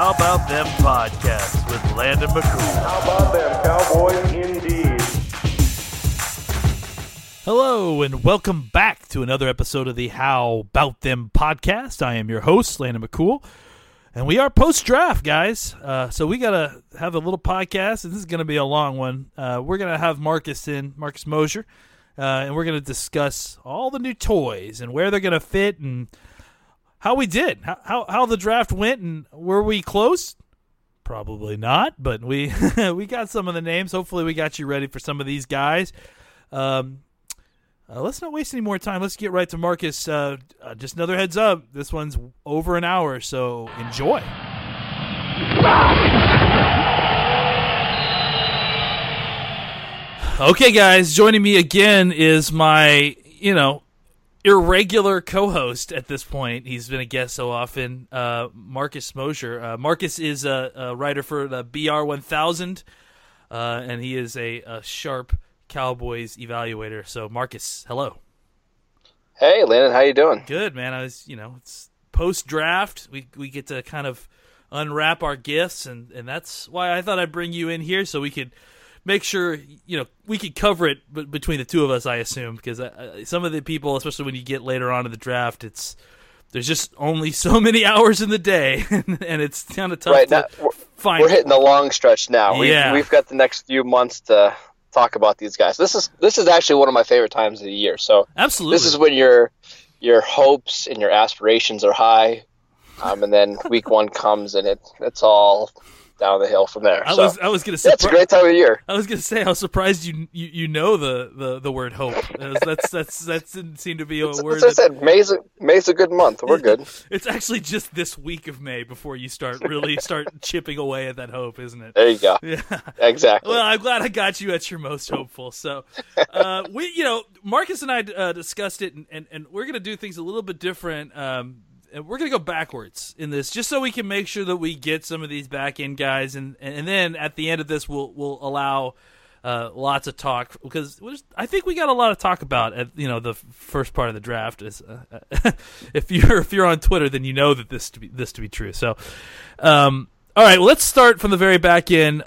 How About Them podcast with Landon McCool. How about them Cowboys indeed. Hello and welcome back to another episode of the How About Them podcast. I am your host, Landon McCool, and we are post-draft, guys. So we got to have a little podcast, and this is going to be a long one. We're going to have Marcus Mosher, and we're going to discuss all the new toys and where they're going to fit and how we did, how the draft went, and were we close? Probably not, but we we got some of the names. Hopefully we got you ready for some of these guys. Let's not waste any more time. Let's get right to Marcus. Just another heads up. This one's over an hour, so enjoy. Okay, guys, joining me again is my, irregular co-host at this point. He's been a guest so often, Marcus Mosher. Marcus is a writer for the BR1000, and he is a sharp Cowboys evaluator. So, Marcus, hello. Hey, Landon, how you doing? Good, man. It's post-draft. We get to kind of unwrap our gifts, and that's why I thought I'd bring you in here so we could make sure, we could cover it between the two of us, I assume, because some of the people, especially when you get later on in the draft, there's just only so many hours in the day, and it's kind of tough to find. We're hitting the long stretch now. We've got the next few months to talk about these guys. This is actually one of my favorite times of the year. So absolutely, this is when your hopes and your aspirations are high, and then week one comes and it's all down the hill from there. I was going to say it's a great time of year. I was going to say I was surprised you know the word hope. That didn't seem to be a word. As I said, May's a good month. We're good. It's actually just this week of May before you start chipping away at that hope, isn't it? There you go. Yeah, exactly. Well, I'm glad I got you at your most hopeful. So, Marcus and I discussed it, and we're going to do things a little bit different. And we're going to go backwards in this just so we can make sure that we get some of these back-end guys. And then at the end of this, we'll allow lots of talk because I think we got a lot to talk about at the first part of the draft. Is if you're on Twitter, then you know that this to be true. So, all right, well, let's start from the very back end.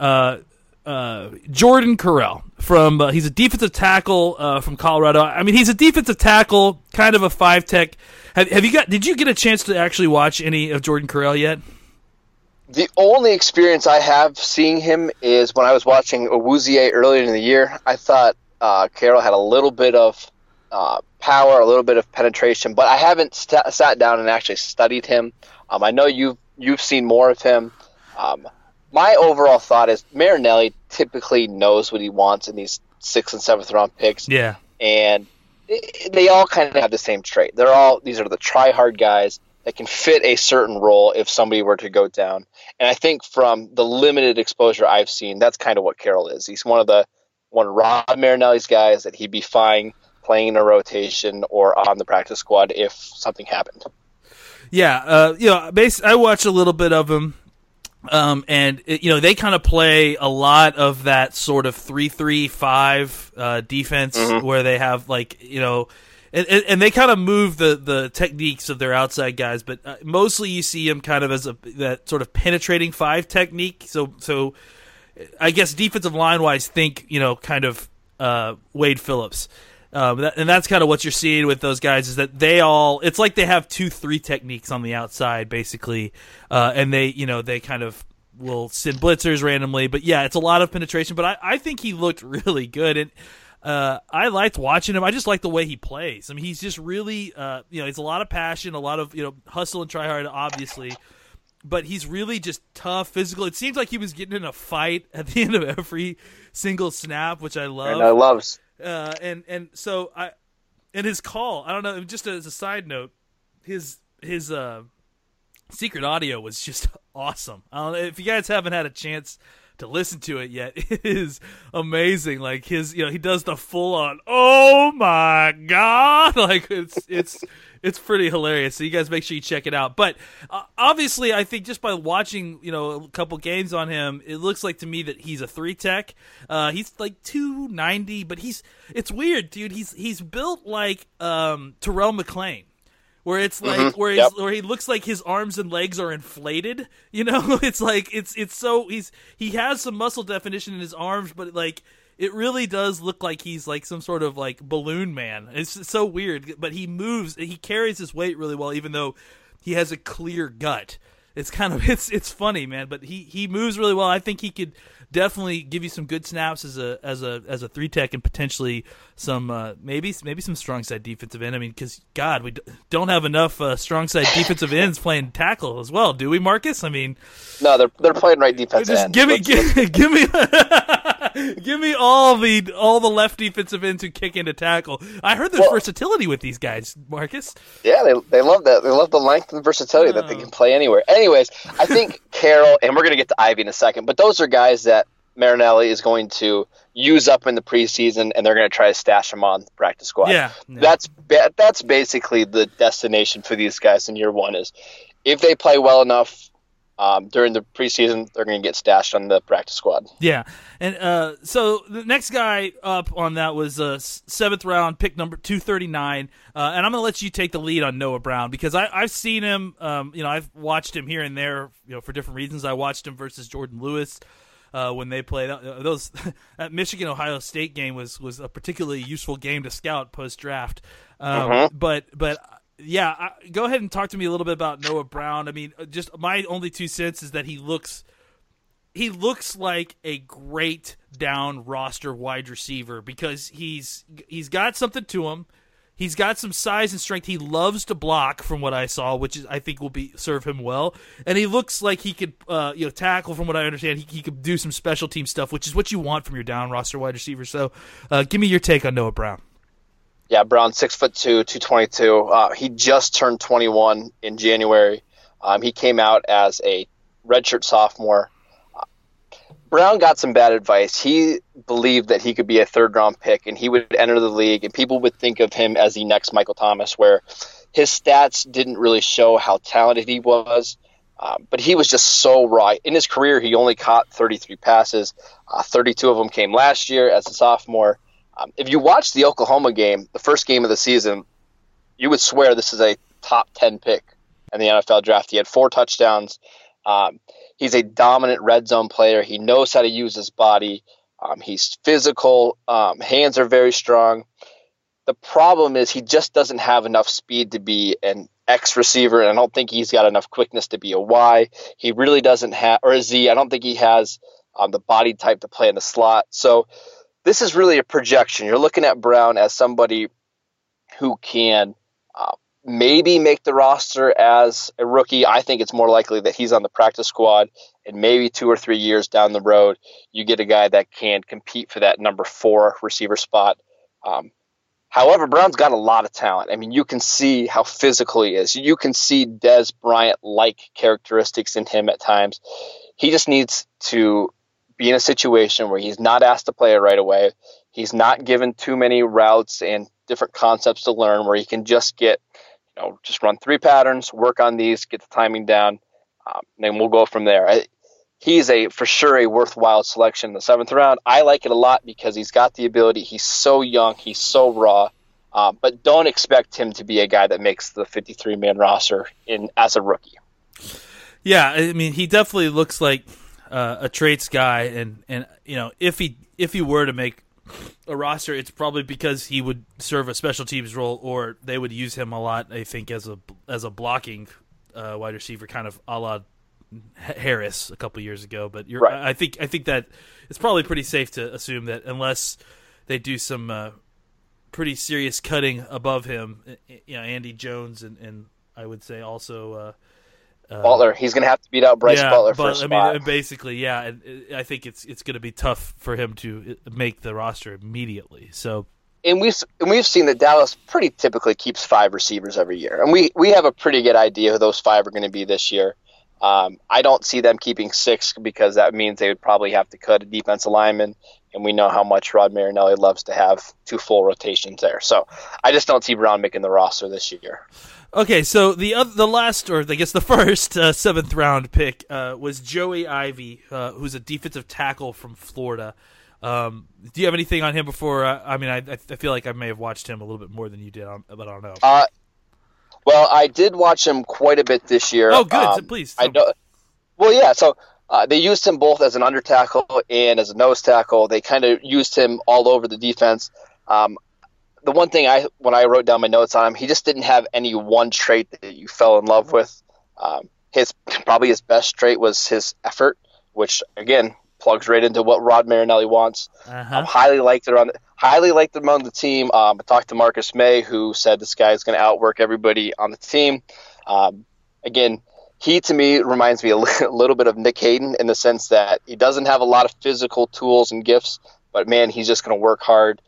Jordan Carell he's a defensive tackle from Colorado. I mean, he's a defensive tackle, kind of a 5-tech. Did you get a chance to actually watch any of Jordan Carell yet? The only experience I have seeing him is when I was watching Awuzie earlier in the year. I thought Carell had a little bit of power, a little bit of penetration, but I haven't sat down and actually studied him. I know you've seen more of him. My overall thought is Marinelli typically knows what he wants in these 6th and 7th round picks. Yeah. And they all kind of have the same trait. These are the try-hard guys that can fit a certain role if somebody were to go down. And I think from the limited exposure I've seen, that's kind of what Carell is. He's one of Rod Marinelli's guys that he'd be fine playing in a rotation or on the practice squad if something happened. Yeah, I watched a little bit of him. And they kind of play a lot of that sort of 3-3-5 defense where they have and they kind of move the techniques of their outside guys, but mostly you see him kind of as that sort of penetrating 5 technique. So I guess defensive line wise, think kind of Wade Phillips. And that's kind of what you're seeing with those guys is that it's like they have 2-3 techniques on the outside basically, and they kind of will send blitzers randomly. But yeah, it's a lot of penetration. But I think he looked really good, and I liked watching him. I just like the way he plays. I mean, he's just really he's a lot of passion, a lot of hustle and try hard, obviously. But he's really just tough, physical. It seems like he was getting in a fight at the end of every single snap, which I love. And I loves. And so his call, I don't know, just as a side note, his secret audio was just awesome. I don't know if you guys haven't had a chance to listen to it yet. It is amazing. Like he does the full on, oh my God. Like it's pretty hilarious. So you guys make sure you check it out. But obviously I think just by watching, a couple games on him, it looks like to me that he's a 3-tech. He's like 290, but it's weird, dude. He's built like Terrell McClain, where it's like where he looks like his arms and legs are inflated. You know, it's like it's so he has some muscle definition in his arms, but like it really does look like he's like some sort of like balloon man. It's so weird, but he carries his weight really well, even though he has a clear gut. It's kind of it's funny, man, but he moves really well. I think he could definitely give you some good snaps as a 3-tech and potentially some maybe some strong side defensive end. I mean, because God, we don't have enough strong side defensive ends playing tackle as well, do we, Marcus? I mean, no, they're playing right defensive end. Give me give me all the left defensive ends who kick into tackle. I heard there's versatility with these guys, Marcus. Yeah, they love that. They love the length and versatility that they can play anywhere. Anyways, I think Carroll, and we're going to get to Ivy in a second, but those are guys that Marinelli is going to use up in the preseason, and they're going to try to stash them on the practice squad. Yeah. That's basically the destination for these guys in year one is if they play well enough during the preseason, they're going to get stashed on the practice squad. Yeah, and so the next guy up on that was 7th round pick number 239, and I'm going to let you take the lead on Noah Brown because I've seen him. I've watched him here and there, for different reasons. I watched him versus Jordan Lewis. When they played that Michigan Ohio State game was a particularly useful game to scout post draft. But yeah, go ahead and talk to me a little bit about Noah Brown. I mean, just my only 2 cents is that he looks like a great down roster wide receiver because he's got something to him. He's got some size and strength. He loves to block, from what I saw, which I think will serve him well. And he looks like he could, tackle. From what I understand, he could do some special team stuff, which is what you want from your down roster wide receiver. So, give me your take on Noah Brown. Yeah, Brown, 6'2", 222. He just turned 21 in January. He came out as a redshirt sophomore. Brown got some bad advice. He believed that he could be a 3rd-round pick, and he would enter the league, and people would think of him as the next Michael Thomas, where his stats didn't really show how talented he was, but he was just so raw. In his career, he only caught 33 passes. 32 of them came last year as a sophomore. If you watch the Oklahoma game, the first game of the season, you would swear this is a top 10 pick in the NFL draft. He had 4 touchdowns. He's a dominant red zone player. He knows how to use his body. He's physical. Hands are very strong. The problem is he just doesn't have enough speed to be an X receiver, and I don't think he's got enough quickness to be a Y. He really doesn't have, or a Z. I don't think he has the body type to play in the slot. So this is really a projection. You're looking at Brown as somebody who can maybe make the roster as a rookie. I think it's more likely that he's on the practice squad, and maybe 2 or 3 years down the road, you get a guy that can compete for that number 4 receiver spot. However, Brown's got a lot of talent. I mean, you can see how physical he is. You can see Dez Bryant-like characteristics in him at times. He just needs to be in a situation where he's not asked to play it right away. He's not given too many routes and different concepts to learn, where he can just get, just run 3 patterns, work on these, get the timing down, and then we'll go from there. He's for sure a worthwhile selection in the 7th round. I like it a lot because he's got the ability. He's so young. He's so raw. But don't expect him to be a guy that makes the 53-man roster as a rookie. Yeah, I mean, he definitely looks like a traits guy, and if he were to make a roster, it's probably because he would serve a special teams role, or they would use him a lot, I think, as a blocking wide receiver, kind of a la Harris a couple years ago. But right. I think that it's probably pretty safe to assume that unless they do some pretty serious cutting above him, Andy Jones and I would say also Butler. He's going to have to beat out Bryce Butler for a spot. I mean, basically, yeah. And I think it's going to be tough for him to make the roster immediately. So, and we've seen that Dallas pretty typically keeps 5 receivers every year, and we have a pretty good idea who those 5 are going to be this year. I don't see them keeping 6 because that means they would probably have to cut a defensive lineman, and we know how much Rod Marinelli loves to have 2 full rotations there. So I just don't see Brown making the roster this year. Okay, so the last, or I guess the first 7th round pick was Joey Ivy, who's a defensive tackle from Florida. Do you have anything on him before? I feel like I may have watched him a little bit more than you did, but I don't know. Well, I did watch him quite a bit this year. Oh, good. So please. I know. Well, yeah. So they used him both as an under tackle and as a nose tackle. They kind of used him all over the defense. The one thing when I wrote down my notes on him, he just didn't have any one trait that you fell in love with. Probably his best trait was his effort, which again plugs right into what Rod Marinelli wants. Highly liked him on the team. I talked to Marcus May, who said this guy is going to outwork everybody on the team. Again, he to me reminds me a little bit of Nick Hayden in the sense that he doesn't have a lot of physical tools and gifts, but man, he's just going to work hard.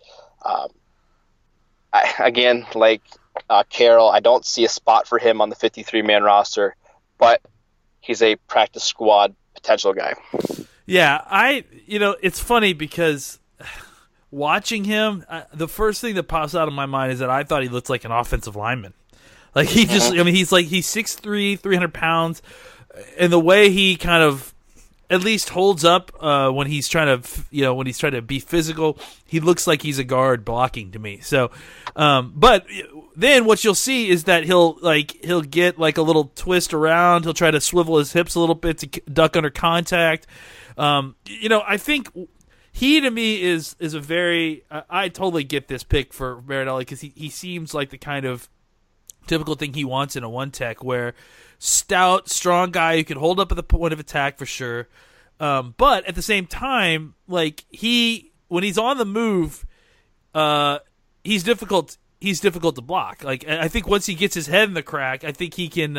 Like Carroll, I don't see a spot for him on the 53-man roster, but he's a practice squad potential guy. Yeah, it's funny because watching him, the first thing that pops out of my mind is that I thought he looked like an offensive lineman. Like he's 6'3", 300 pounds, and the way he kind of at least holds up when he's trying to be physical, he looks like he's a guard blocking to me. So, but then what you'll see is that he'll get like a little twist around. He'll try to swivel his hips a little bit to duck under contact. I think he to me is a very. I totally get this pick for Marinelli because he seems like the kind of typical thing he wants in a one tech, where stout, strong guy who can hold up at the point of attack for sure. But at the same time, like when he's on the move, he's difficult. He's difficult to block. Like I think once he gets his head in the crack, I think he can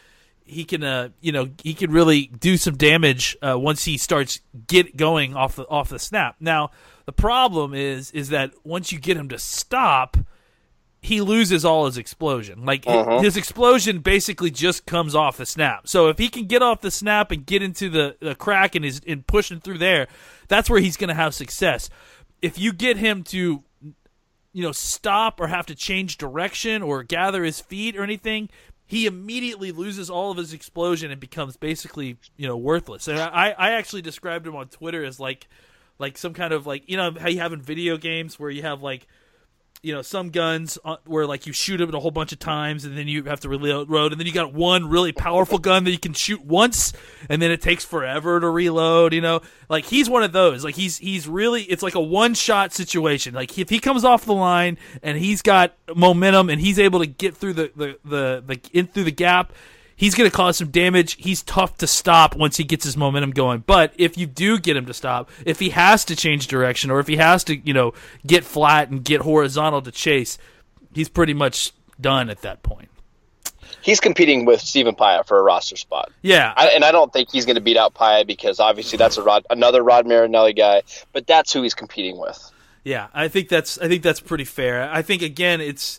really do some damage once he starts going off the snap. Now the problem is that once you get him to stop, he loses all his explosion. Like his explosion basically just comes off the snap. So if he can get off the snap and get into the crack and pushing through there, that's where he's going to have success. If you get him to stop or have to change direction or gather his feet or anything, he immediately loses all of his explosion and becomes basically worthless. And I actually described him on Twitter as like some kind of like how you have in video games where you have like some guns where like you shoot them a whole bunch of times and then you have to reload, and then you got one really powerful gun that you can shoot once and then it takes forever to reload. Like he's one of those. Like he's really, it's like a one shot situation. Like if he comes off the line and he's got momentum and he's able to get through through the gap, he's going to cause some damage. He's tough to stop once he gets his momentum going. But if you do get him to stop, if he has to change direction or if he has to, get flat and get horizontal to chase, he's pretty much done at that point. He's competing with Stephen Pyatt for a roster spot. Yeah. And I don't think he's going to beat out Pyatt because obviously that's another Rod Marinelli guy, but that's who he's competing with. Yeah, I think that's pretty fair. I think again it's,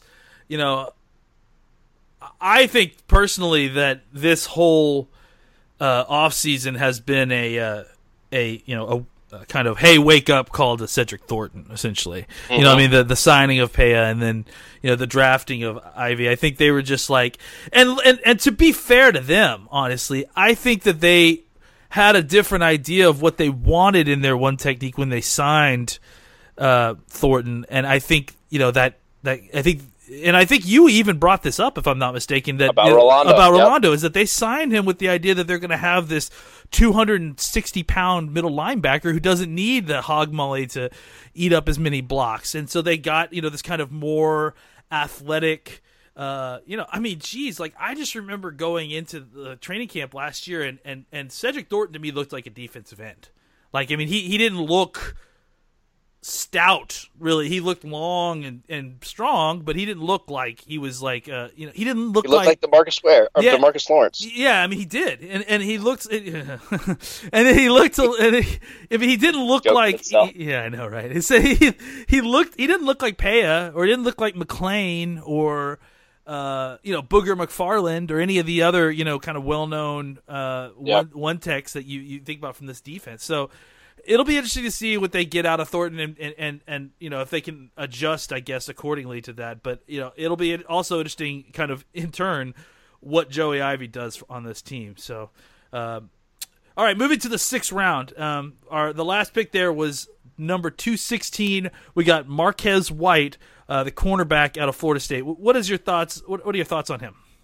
I think personally that this whole offseason has been a kind of hey wake up call to Cedric Thornton essentially. The signing of Peja and then the drafting of Ivy. I think they were just like and to be fair to them, honestly, I think that they had a different idea of what they wanted in their one technique when they signed Thornton, and I think I think you even brought this up, if I'm not mistaken, that about Rolando is that they signed him with the idea that they're going to have this 260-pound middle linebacker who doesn't need the hog molly to eat up as many blocks, and so they got this kind of more athletic. I just remember going into the training camp last year, and Cedric Thornton to me looked like a defensive end. Like he didn't look stout, really. He looked long and strong, but he didn't look like he was like he didn't look like DeMarcus Ware or DeMarcus Lawrence. Yeah, he did, and he looked, and then he looked, he didn't look like. Yeah, I know, right? So he didn't look like Peja, or he didn't look like McClain, or Booger McFarland, or any of the other kind of well known one techs that you think about from this defense. So it'll be interesting to see what they get out of Thornton and if they can adjust, I guess, accordingly to that. But it'll be also interesting, kind of in turn, what Joey Ivey does on this team. So, all right, moving to the 6th round. The last pick there was number 216. We got Marquez White, the cornerback out of Florida State. What is your thoughts? What are your thoughts on him?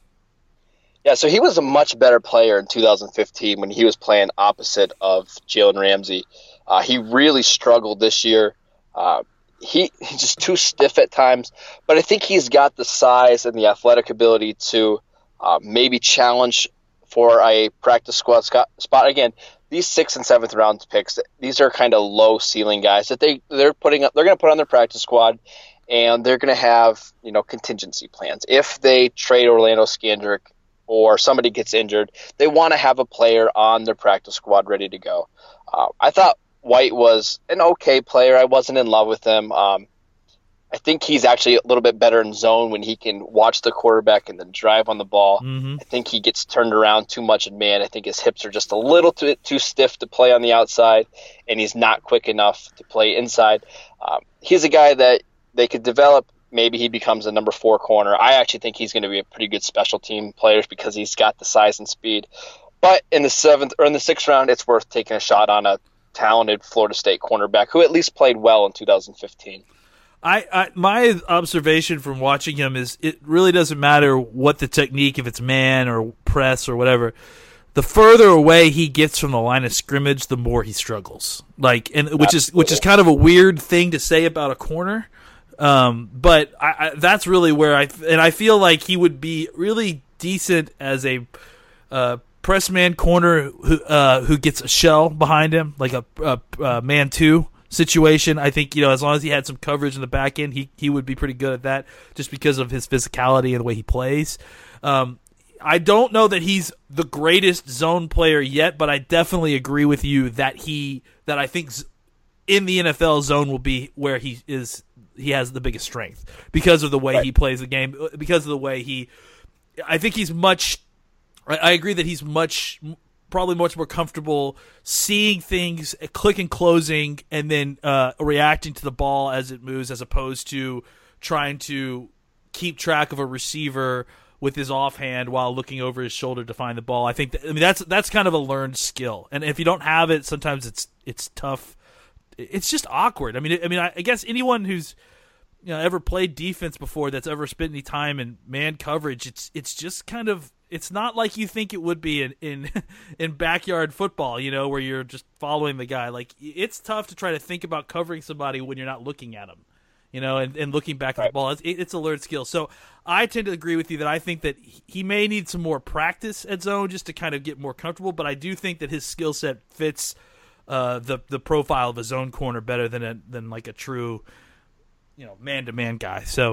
Yeah, so he was a much better player in 2015 when he was playing opposite of Jalen Ramsey. He really struggled this year. He's just too stiff at times, but I think he's got the size and the athletic ability to maybe challenge for a practice squad spot. Again, these 6th and 7th round picks, these are kind of low ceiling guys that they're going to put on their practice squad, and they're going to have contingency plans. If they trade Orlando Scandrick or somebody gets injured, they want to have a player on their practice squad ready to go. I thought White was an okay player. I wasn't in love with him. I think he's actually a little bit better in zone when he can watch the quarterback and then drive on the ball. Mm-hmm. I think he gets turned around too much in man. I think his hips are just a little too stiff to play on the outside, and he's not quick enough to play inside. He's a guy that they could develop. Maybe he becomes a number 4 corner. I actually think he's going to be a pretty good special team player because he's got the size and speed. But in the 7th or in the 6th round, it's worth taking a shot on a talented Florida State cornerback who at least played well in 2015. My observation from watching him is it really doesn't matter what the technique, if it's man or press or whatever. The further away he gets from the line of scrimmage, the more he struggles. Which is kind of a weird thing to say about a corner. But that's really where I feel like he would be really decent as a press man corner who gets a shell behind him, like a man 2 situation. I think as long as he had some coverage in the back end, he would be pretty good at that, just because of his physicality and the way he plays. I don't know that he's the greatest zone player yet, but I definitely agree with you that I think in the NFL, zone will be where he has the biggest strength because of the way he plays the game, because of the way I think he's I agree that he's probably much more comfortable seeing things, click and closing, and then reacting to the ball as it moves, as opposed to trying to keep track of a receiver with his offhand while looking over his shoulder to find the ball. I think that's kind of a learned skill, and if you don't have it, sometimes it's tough. It's just awkward. I guess anyone who's ever played defense before, that's ever spent any time in man coverage, it's just kind of, it's not like you think it would be in backyard football, where you're just following the guy. Like, it's tough to try to think about covering somebody when you're not looking at them, and looking back at the ball. It's a learned skill. So I tend to agree with you that I think that he may need some more practice at zone just to kind of get more comfortable, but I do think that his skill set fits the profile of a zone corner better than like a true man-to-man guy. So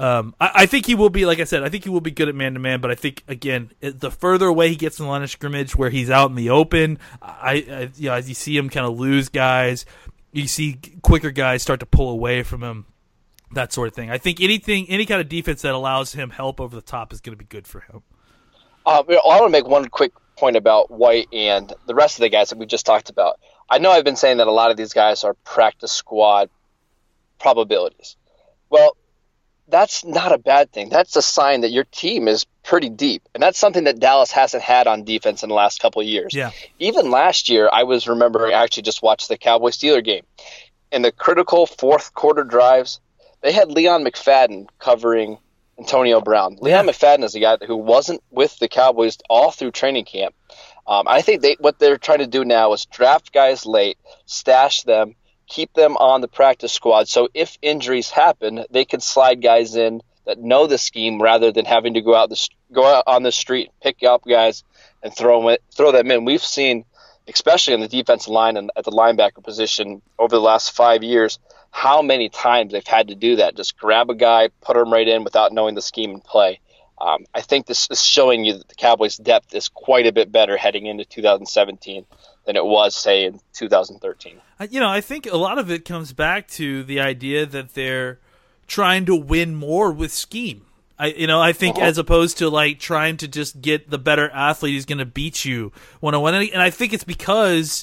I think he will be, like I said, I think he will be good at man-to-man, but I think, again, the further away he gets from the line of scrimmage where he's out in the open, as you see him kind of lose guys, you see quicker guys start to pull away from him, that sort of thing. I think any kind of defense that allows him help over the top is going to be good for him. I want to make one quick point about White and the rest of the guys that we just talked about. I know I've been saying that a lot of these guys are practice squad probabilities. Well, that's not a bad thing. That's a sign that your team is pretty deep. And that's something that Dallas hasn't had on defense in the last couple of years. Yeah. Even last year, I was remembering, I actually just watched the Cowboys-Steelers game. In the critical fourth quarter drives, they had Leon McFadden covering Antonio Brown. Leon McFadden is a guy who wasn't with the Cowboys all through training camp. I think what they're trying to do now is draft guys late, stash them, keep them on the practice squad, so if injuries happen, they can slide guys in that know the scheme rather than having to go out on the street, pick up guys, and throw them in. We've seen, especially in the defensive line and at the linebacker position over the last 5 years, how many times they've had to do that. Just grab a guy, put him right in without knowing the scheme and play. I think this is showing you that the Cowboys' depth is quite a bit better heading into 2017 than it was, say, in 2013. I think a lot of it comes back to the idea that they're trying to win more with scheme. I think as opposed to like trying to just get the better athlete who's going to beat you one-on-one. And I think it's because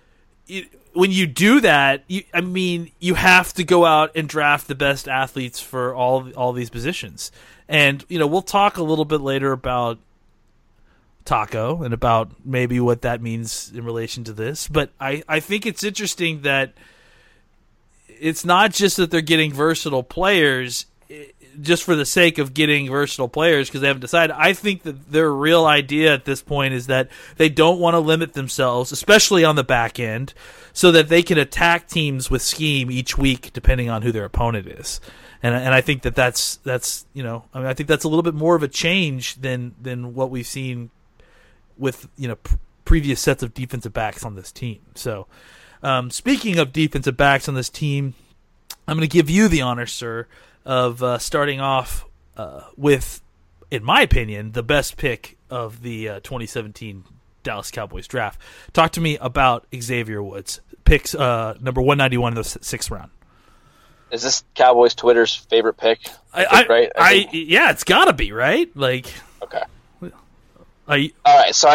when you do that, you have to go out and draft the best athletes for all these positions. And we'll talk a little bit later about Taco and about maybe what that means in relation to this. But I think it's interesting that it's not just that they're getting versatile players. just for the sake of getting versatile players because they haven't decided. I think that their real idea at this point is that they don't want to limit themselves, especially on the back end, so that they can attack teams with scheme each week depending on who their opponent is. And I think that's I think that's a little bit more of a change than what we've seen with previous sets of defensive backs on this team. So, speaking of defensive backs on this team, I'm going to give you the honor, sir, of starting off with, in my opinion, the best pick of the 2017 Dallas Cowboys draft. Talk to me about Xavier Woods, picks number 191 in the 6th round. Is this Cowboys Twitter's favorite pick? Right? Yeah, it's got to be, right? Like, okay. All right, so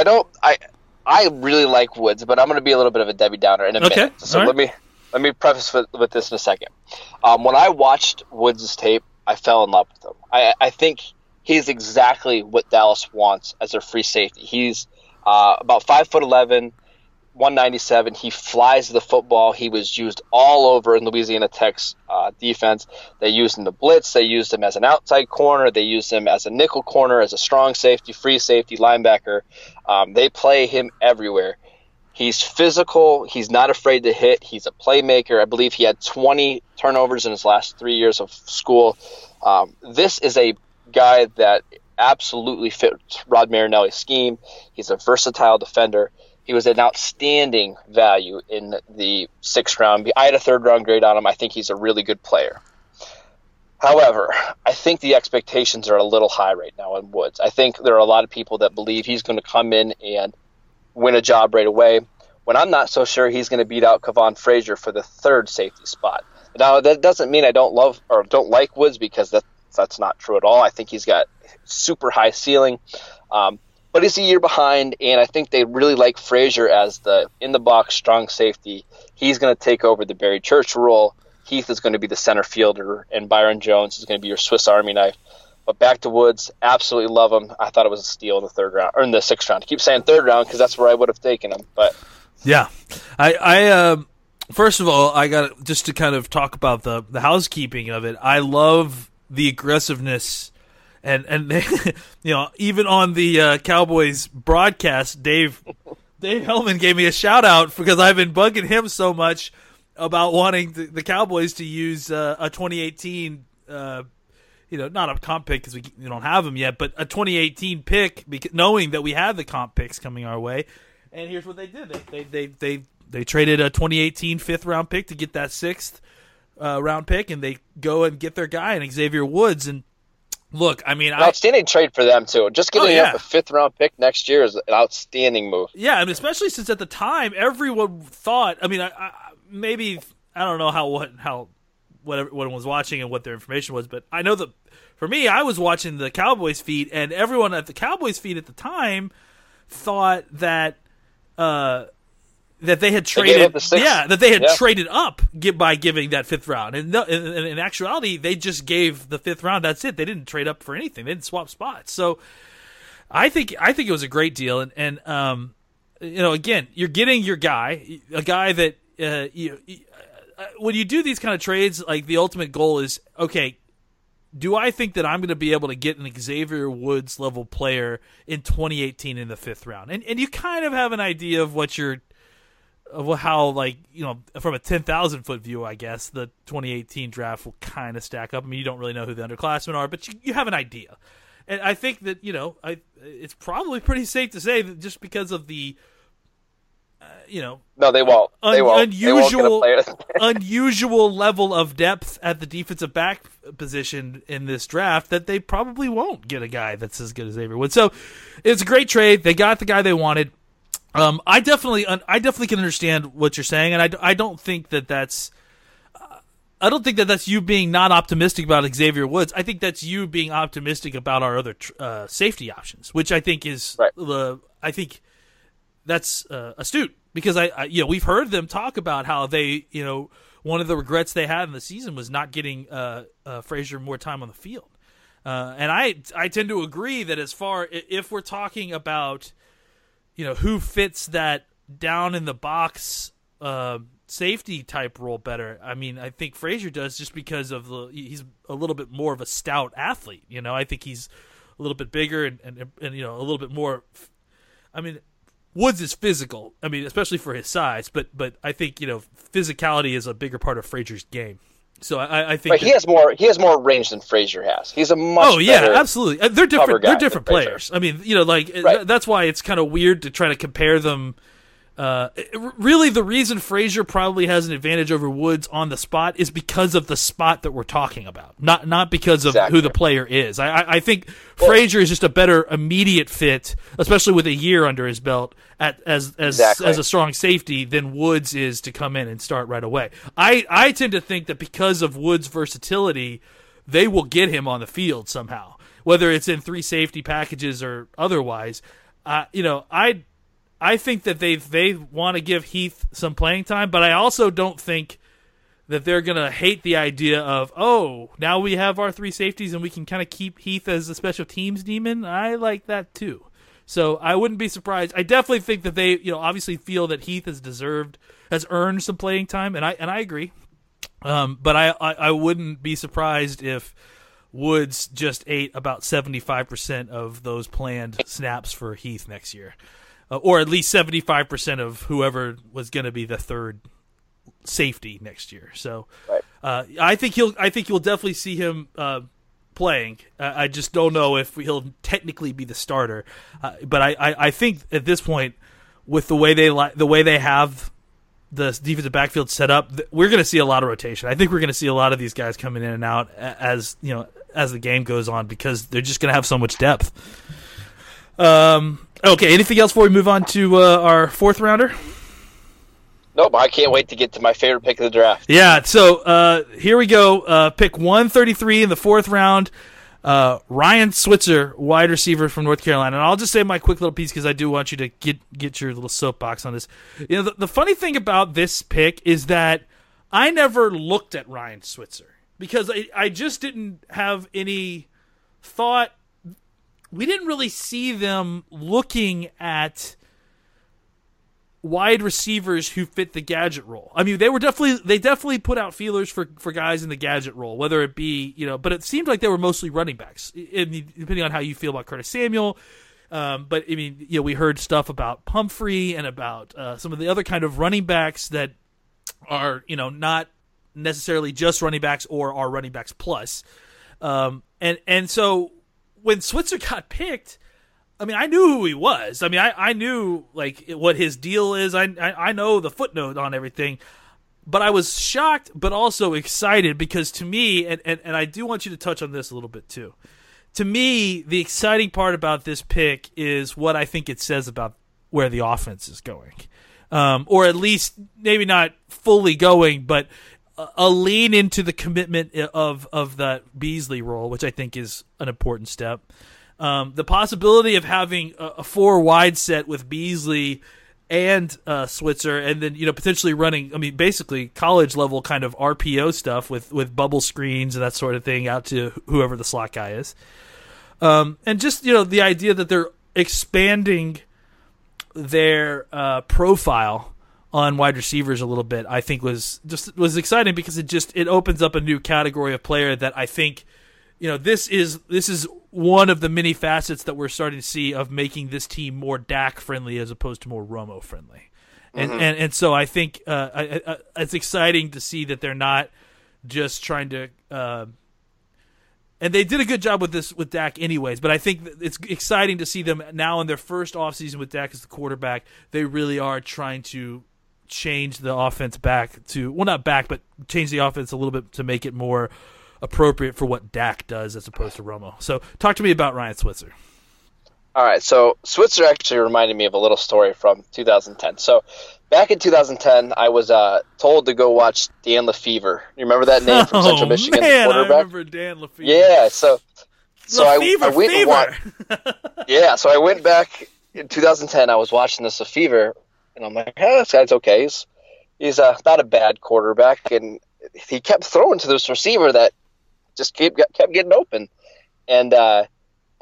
I really like Woods, but I'm going to be a little bit of a Debbie Downer in a minute. So let me preface with this in a second. When I watched Woods' tape, I fell in love with him. I think he's exactly what Dallas wants as their free safety. He's about 5'11", 197. He flies the football. He was used all over in Louisiana Tech's defense. They used him to blitz. They used him as an outside corner. They used him as a nickel corner, as a strong safety, free safety, linebacker. They play him everywhere. He's physical. He's not afraid to hit. He's a playmaker. I believe he had 20 turnovers in his last 3 years of school. This is a guy that absolutely fits Rod Marinelli's scheme. He's a versatile defender. He was an outstanding value in the 6th round. I had a 3rd round grade on him. I think he's a really good player. However, I think the expectations are a little high right now in Woods. I think there are a lot of people that believe he's going to come in and win a job right away, when I'm not so sure he's going to beat out Kavon Frazier for the 3rd safety spot. Now, that doesn't mean I don't love or don't like Woods, because that's not true at all. I think he's got super high ceiling. But he's a year behind, and I think they really like Frazier as the in-the-box strong safety. He's going to take over the Barry Church role. Heath is going to be the center fielder, and Byron Jones is going to be your Swiss Army knife. But back to Woods, absolutely love him. I thought it was a steal in the 3rd round, or in the 6th round. I keep saying 3rd round because that's where I would have taken him. But yeah, I first of all, I got just to kind of talk about the housekeeping of it. I love the aggressiveness. And they, even on the Cowboys broadcast, Dave Hellman gave me a shout out because I've been bugging him so much about wanting the Cowboys to use a 2018, not a comp pick because we don't have them yet, but a 2018 pick, knowing that we have the comp picks coming our way. And here's what they did: they traded a 2018 5th round pick to get that 6th round pick, and they go and get their guy in Xavier Woods. And look, I mean, outstanding trade for them too. Just giving up a 5th round pick next year is an outstanding move. Yeah, and especially since at the time everyone thought. I mean, I don't know how what everyone was watching and what their information was, but I know that for me, I was watching the Cowboys feed, and everyone at the Cowboys feed at the time thought that that they had traded, traded up by giving that 5th round, and in actuality, they just gave the 5th round. That's it. They didn't trade up for anything. They didn't swap spots. So, I think it was a great deal, and again, you're getting your guy, a guy that when you do these kind of trades, like the ultimate goal is, okay, do I think that I'm going to be able to get an Xavier Woods level player in 2018 in the 5th round, and you kind of have an idea of what you're. Of how, from a 10,000 foot view, I guess the 2018 draft will kind of stack up. I mean, you don't really know who the underclassmen are, but you have an idea. And I think that it's probably pretty safe to say that just because of the no, they won't. Unusual level of depth at the defensive back position in this draft, that they probably won't get a guy that's as good as Xavier Woods. So it's a great trade. They got the guy they wanted. I definitely can understand what you're saying, and I don't think that that's you being not optimistic about Xavier Woods. I think that's you being optimistic about our other safety options, which I think is right. I think that's astute, because we've heard them talk about how they one of the regrets they had in the season was not getting Frazier more time on the field, and I tend to agree that if we're talking about who fits that down in the box safety type role better. I mean, I think Frazier does just because of he's a little bit more of a stout athlete. I think he's a little bit bigger and a little bit more. I mean, Woods is physical. I mean, especially for his size, but I think physicality is a bigger part of Frazier's game. So I think he has more range than Frazier has. He's a much better absolutely. They're different. They're different Frazier. players. I mean, that's why it's kind of weird to try to compare them. Really, the reason Frazier probably has an advantage over Woods on the spot is because of the spot that we're talking about, not because of who the player is. I think Frazier is just a better immediate fit, especially with a year under his belt as a strong safety than Woods is to come in and start right away. I tend to think that because of Woods' versatility, they will get him on the field somehow, whether it's in 3 safety packages or otherwise. I think that they want to give Heath some playing time, but I also don't think that they're going to hate the idea of, now we have our 3 safeties and we can kind of keep Heath as a special teams demon. I like that too. So I wouldn't be surprised. I definitely think that they, obviously feel that Heath has earned some playing time, and I agree. But I wouldn't be surprised if Woods just ate about 75% of those planned snaps for Heath next year. Or at least 75% of whoever was going to be the third safety next year. So, I think you'll definitely see him playing. I just don't know if he'll technically be the starter. But I think at this point, with the way they have the defensive backfield set up, we're going to see a lot of rotation. I think we're going to see a lot of these guys coming in and out as the game goes on, because they're just going to have so much depth. Okay, anything else before we move on to our 4th rounder? Nope, I can't wait to get to my favorite pick of the draft. Yeah, so here we go. Pick 133 in the 4th round. Ryan Switzer, wide receiver from North Carolina. And I'll just say my quick little piece because I do want you to get your little soapbox on this. The funny thing about this pick is that I never looked at Ryan Switzer because I just didn't have any thought. We didn't really see them looking at wide receivers who fit the gadget role. I mean, they definitely put out feelers for guys in the gadget role, whether it be, but it seemed like they were mostly running backs, depending on how you feel about Curtis Samuel. But I mean, we heard stuff about Pumphrey and about some of the other kind of running backs that are, not necessarily just running backs or are running backs plus. And so when Switzer got picked, I mean, I knew who he was. I mean, I knew what his deal is. I know the footnote on everything, but I was shocked, but also excited because to me, and I do want you to touch on this a little bit too. To me, the exciting part about this pick is what I think it says about where the offense is going, or at least maybe not fully going, but a lean into the commitment of that Beasley role, which I think is an important step. The possibility of having a 4 wide set with Beasley and Switzer, and then potentially running, I mean, basically college level kind of RPO stuff with bubble screens and that sort of thing out to whoever the slot guy is, and just the idea that they're expanding their profile on wide receivers a little bit, I think was exciting because it opens up a new category of player that I think, this is one of the many facets that we're starting to see of making this team more Dak friendly as opposed to more Romo friendly. And so I think it's exciting to see that they're not just trying to, and they did a good job with this with Dak anyways, but I think it's exciting to see them now in their first offseason with Dak as the quarterback. They really are trying to change the offense back to, well, not back, but change the offense a little bit to make it more appropriate for what Dak does as opposed to Romo. So talk to me about Ryan Switzer. All right, so Switzer actually reminded me of a little story from 2010. So back in 2010, I was told to go watch Dan Lefevre. You remember that name from Central Michigan? Man, quarterback? I remember Dan Lefevre. Yeah, so Lefevre, I went and watched. Yeah, so I went back in 2010. I was watching this Lefevre, and I'm like, this guy's okay. He's not a bad quarterback, and he kept throwing to this receiver that just kept getting open. And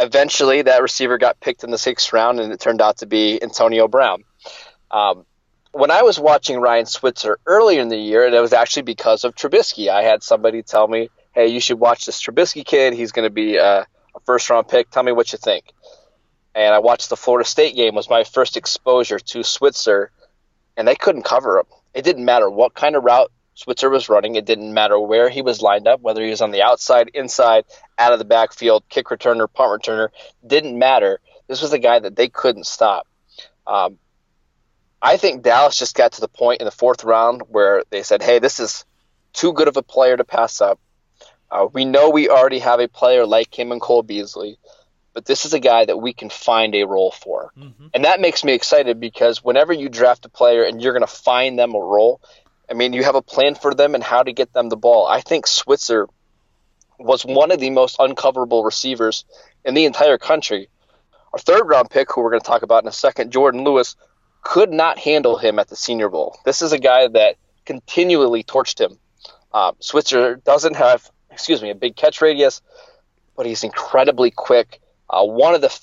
eventually that receiver got picked in the 6th round, and it turned out to be Antonio Brown. when I was watching Ryan Switzer earlier in the year, and it was actually because of Trubisky. I had somebody tell me, hey, you should watch this Trubisky kid. He's going to be a first-round pick. Tell me what you think. And I watched the Florida State game. It was my first exposure to Switzer, and they couldn't cover him. It didn't matter what kind of route Switzer was running. It didn't matter where he was lined up, whether he was on the outside, inside, out of the backfield, kick returner, punt returner. Didn't matter. This was a guy that they couldn't stop. I think Dallas just got to the point in the fourth round where they said, hey, this is too good of a player to pass up. We know we already have a player like him and Cole Beasley, but this is a guy that we can find a role for. Mm-hmm. And that makes me excited because whenever you draft a player and you're going to find them a role, I mean, you have a plan for them and how to get them the ball. I think Switzer was one of the most uncoverable receivers in the entire country. Our third-round pick, who we're going to talk about in a second, Jordan Lewis, could not handle him at the Senior Bowl. This is a guy that continually torched him. Switzer doesn't have, a big catch radius, but he's incredibly quick. One of the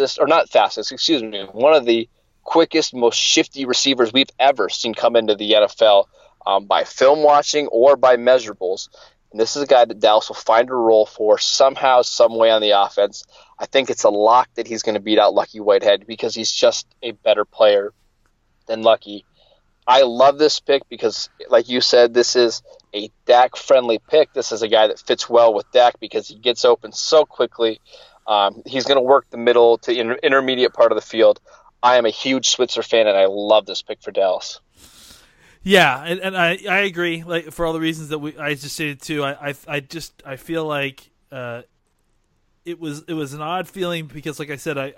quickest, most shifty receivers we've ever seen come into the NFL by film watching or by measurables. And this is a guy that Dallas will find a role for somehow, some way on the offense. I think it's a lock that he's going to beat out Lucky Whitehead because he's just a better player than Lucky. I love this pick because, like you said, this is a Dak-friendly pick. This is a guy that fits well with Dak because he gets open so quickly. He's going to work the middle to intermediate part of the field. I am a huge Switzer fan, and I love this pick for Dallas. Yeah, and I agree. Like for all the reasons that I just stated too. I feel like it was an odd feeling because, like I said, I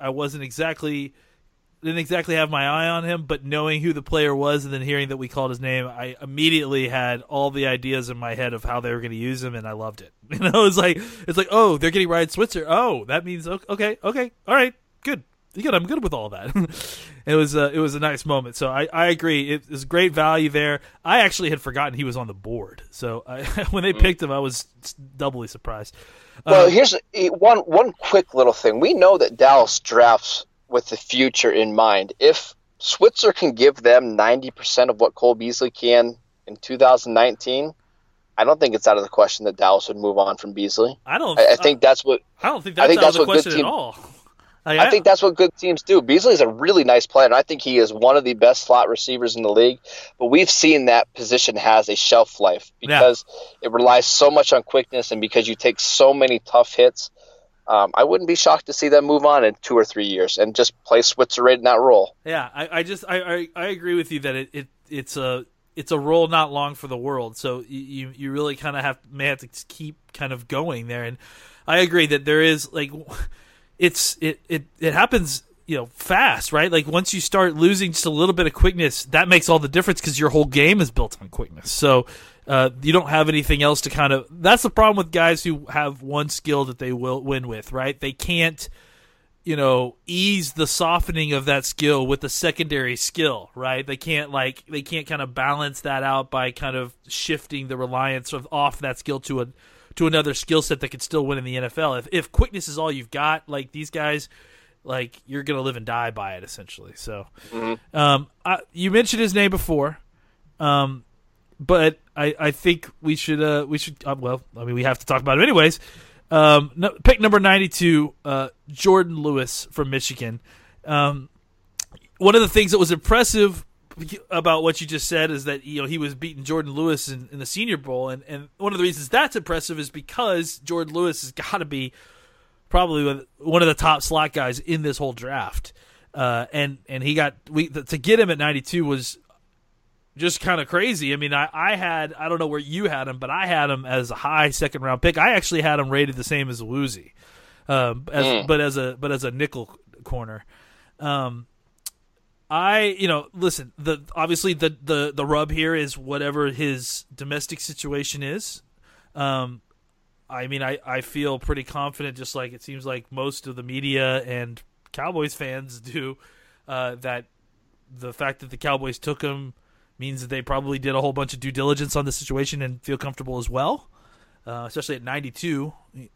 didn't exactly have my eye on him, but knowing who the player was and then hearing that we called his name, I immediately had all the ideas in my head of how they were going to use him, and I loved it. It's like, oh, they're getting Ryan Switzer. Oh, that means okay, all right, good. I'm good with all that. It was a nice moment. So I agree. It was great value there. I actually had forgotten he was on the board. So when they picked him, I was doubly surprised. Well, here's one quick little thing. We know that Dallas drafts with the future in mind. If Switzer can give them 90% of what Cole Beasley can in 2019, I don't think it's out of the question that Dallas would move on from Beasley. I don't think that's out of the question at all. I think that's what good teams do. Beasley's a really nice player, and I think he is one of the best slot receivers in the league. But we've seen that position has a shelf life because it relies so much on quickness and because you take so many tough hits. I wouldn't be shocked to see them move on in 2 or 3 years and just play Switzer right in that role. Yeah, I agree with you that it's a role not long for the world. So you really kind of may have to keep kind of going there. And I agree that there is like it happens fast, right? Like once you start losing just a little bit of quickness, that makes all the difference because your whole game is built on quickness. So you don't have anything else to kind of. That's the problem with guys who have one skill that they will win with, right? They can't, ease the softening of that skill with the secondary skill, right? They can't kind of balance that out by kind of shifting the reliance off that skill to another skill set that could still win in the NFL. If quickness is all you've got, like these guys, like you're gonna live and die by it essentially. So, you mentioned his name before. But I think we should we have to talk about him anyways. Pick number 92, Jordan Lewis from Michigan. One of the things that was impressive about what you just said is that he was beating Jordan Lewis in the Senior Bowl, and one of the reasons that's impressive is because Jordan Lewis has got to be probably one of the top slot guys in this whole draft. And he to get him at 92 was just kind of crazy. I mean, I don't know where you had him, but I had him as a high second round pick. I actually had him rated the same as Woozy, but as a nickel corner. Listen, obviously the rub here is whatever his domestic situation is. I feel pretty confident, just like it seems like most of the media and Cowboys fans do, that the fact that the Cowboys took him means that they probably did a whole bunch of due diligence on the situation and feel comfortable as well, especially at 92.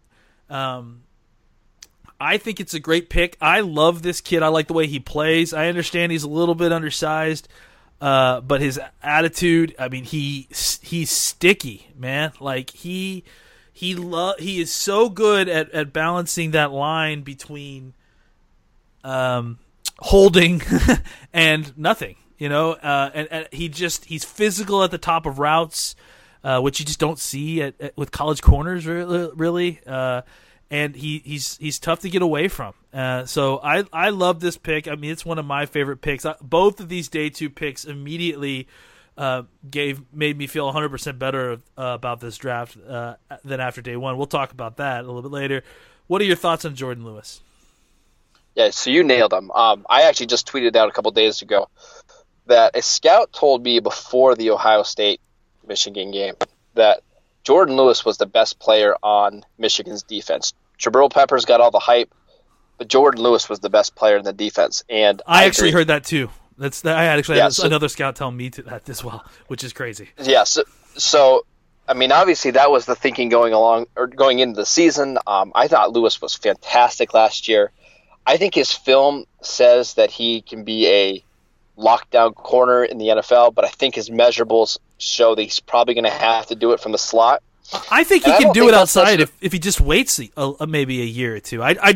I think it's a great pick. I love this kid. I like the way he plays. I understand he's a little bit undersized. but his attitude, I mean, he's sticky, man. Like he is so good at balancing that line between holding and nothing, and he's physical at the top of routes, which you just don't see with college corners really. And he's tough to get away from. So I love this pick. I mean, it's one of my favorite picks. Both of these day 2 picks immediately made me feel 100% better about this draft than after day 1. We'll talk about that a little bit later. What are your thoughts on Jordan Lewis? Yeah, so you nailed him. I actually just tweeted out a couple days ago that a scout told me before the Ohio State-Michigan game that Jordan Lewis was the best player on Michigan's defense. Jabril Peppers got all the hype, but Jordan Lewis was the best player in the defense. And I actually heard that too. I had another scout tell me that as well, which is crazy. Yeah. So I mean, obviously that was the thinking going into the season. I thought Lewis was fantastic last year. I think his film says that he can be a lockdown corner in the NFL, but I think his measurables show that he's probably going to have to do it from the slot. I think he can do it outside if he just waits maybe a year or two. I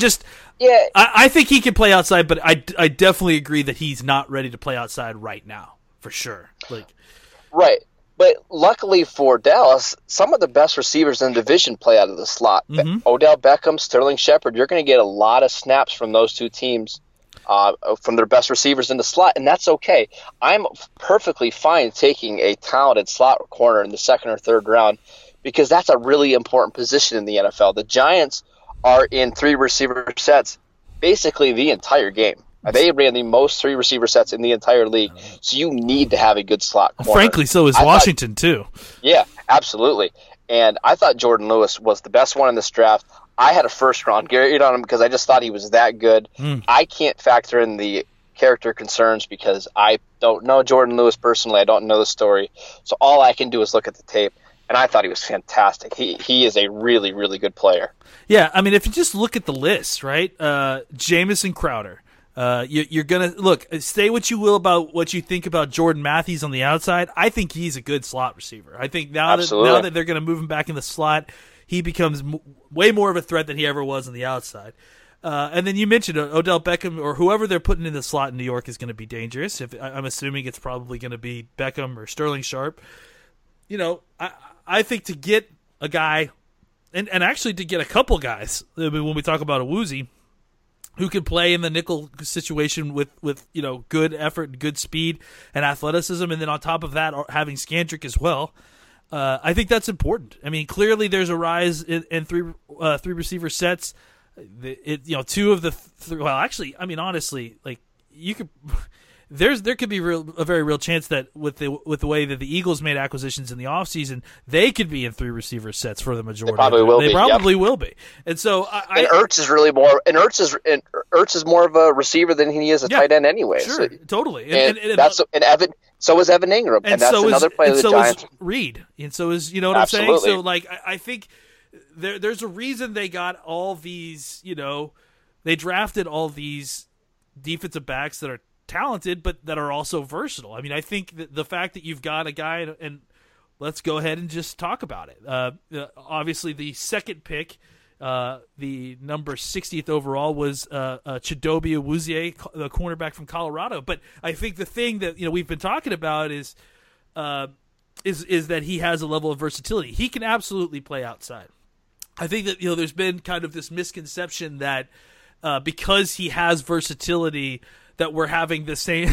think he can play outside, but I definitely agree that he's not ready to play outside right now, for sure. Right. But luckily for Dallas, some of the best receivers in the division play out of the slot. Mm-hmm. Odell Beckham, Sterling Shepard, you're going to get a lot of snaps from those two teams, from their best receivers in the slot, and that's okay. I'm perfectly fine taking a talented slot corner in the second or third round because that's a really important position in the NFL. The Giants are in 3 receiver sets basically the entire game. They ran the most 3 receiver sets in the entire league, so you need to have a good slot corner. Frankly, so is Washington too. Yeah, absolutely. And I thought Jordan Lewis was the best one in this draft. I had a first-round grade on him because I just thought he was that good. I can't factor in the character concerns because I don't know Jordan Lewis personally. I don't know the story. So all I can do is look at the tape, and I thought he was fantastic. He is a really, really good player. Yeah, I mean, if you just look at the list, right, Jamison Crowder, you're going to – look, say what you will about what you think about Jordan Matthews on the outside. I think he's a good slot receiver. I think now that they're going to move him back in the slot, he becomes way more of a threat than he ever was on the outside. And then you mentioned Odell Beckham or whoever they're putting in the slot in New York is going to be dangerous. I'm assuming it's probably going to be Beckham or Sterling Sharp. I think to get a guy and actually to get a couple guys, when we talk about Awuzie, who can play in the nickel situation with good effort and good speed and athleticism, and then on top of that having Scandrick as well. I think that's important. I mean, clearly there's a rise in three receiver sets. 2 of the 3. Well, actually, I mean, honestly, like you could. There could be a very real chance that with the way that the Eagles made acquisitions in the offseason, they could be in 3 receiver sets for the majority. They probably will be. And so and Ertz is really more. And Ertz is more of a receiver than he is a tight end anyway. Sure, totally. And Evan. So is Evan Ingram, and that's another player of the Giants. So is Reed, and so is what I'm saying. So like I think there's a reason they got all these. They drafted all these defensive backs that are talented, but that are also versatile. I mean, I think that the fact that you've got a guy, and let's go ahead and just talk about it. Obviously, the second pick, the number 60th overall, was Chidobe Awuzie, the cornerback from Colorado. But I think the thing that we've been talking about is that he has a level of versatility. He can absolutely play outside. I think that there's been kind of this misconception that because he has versatility, that we're having the same.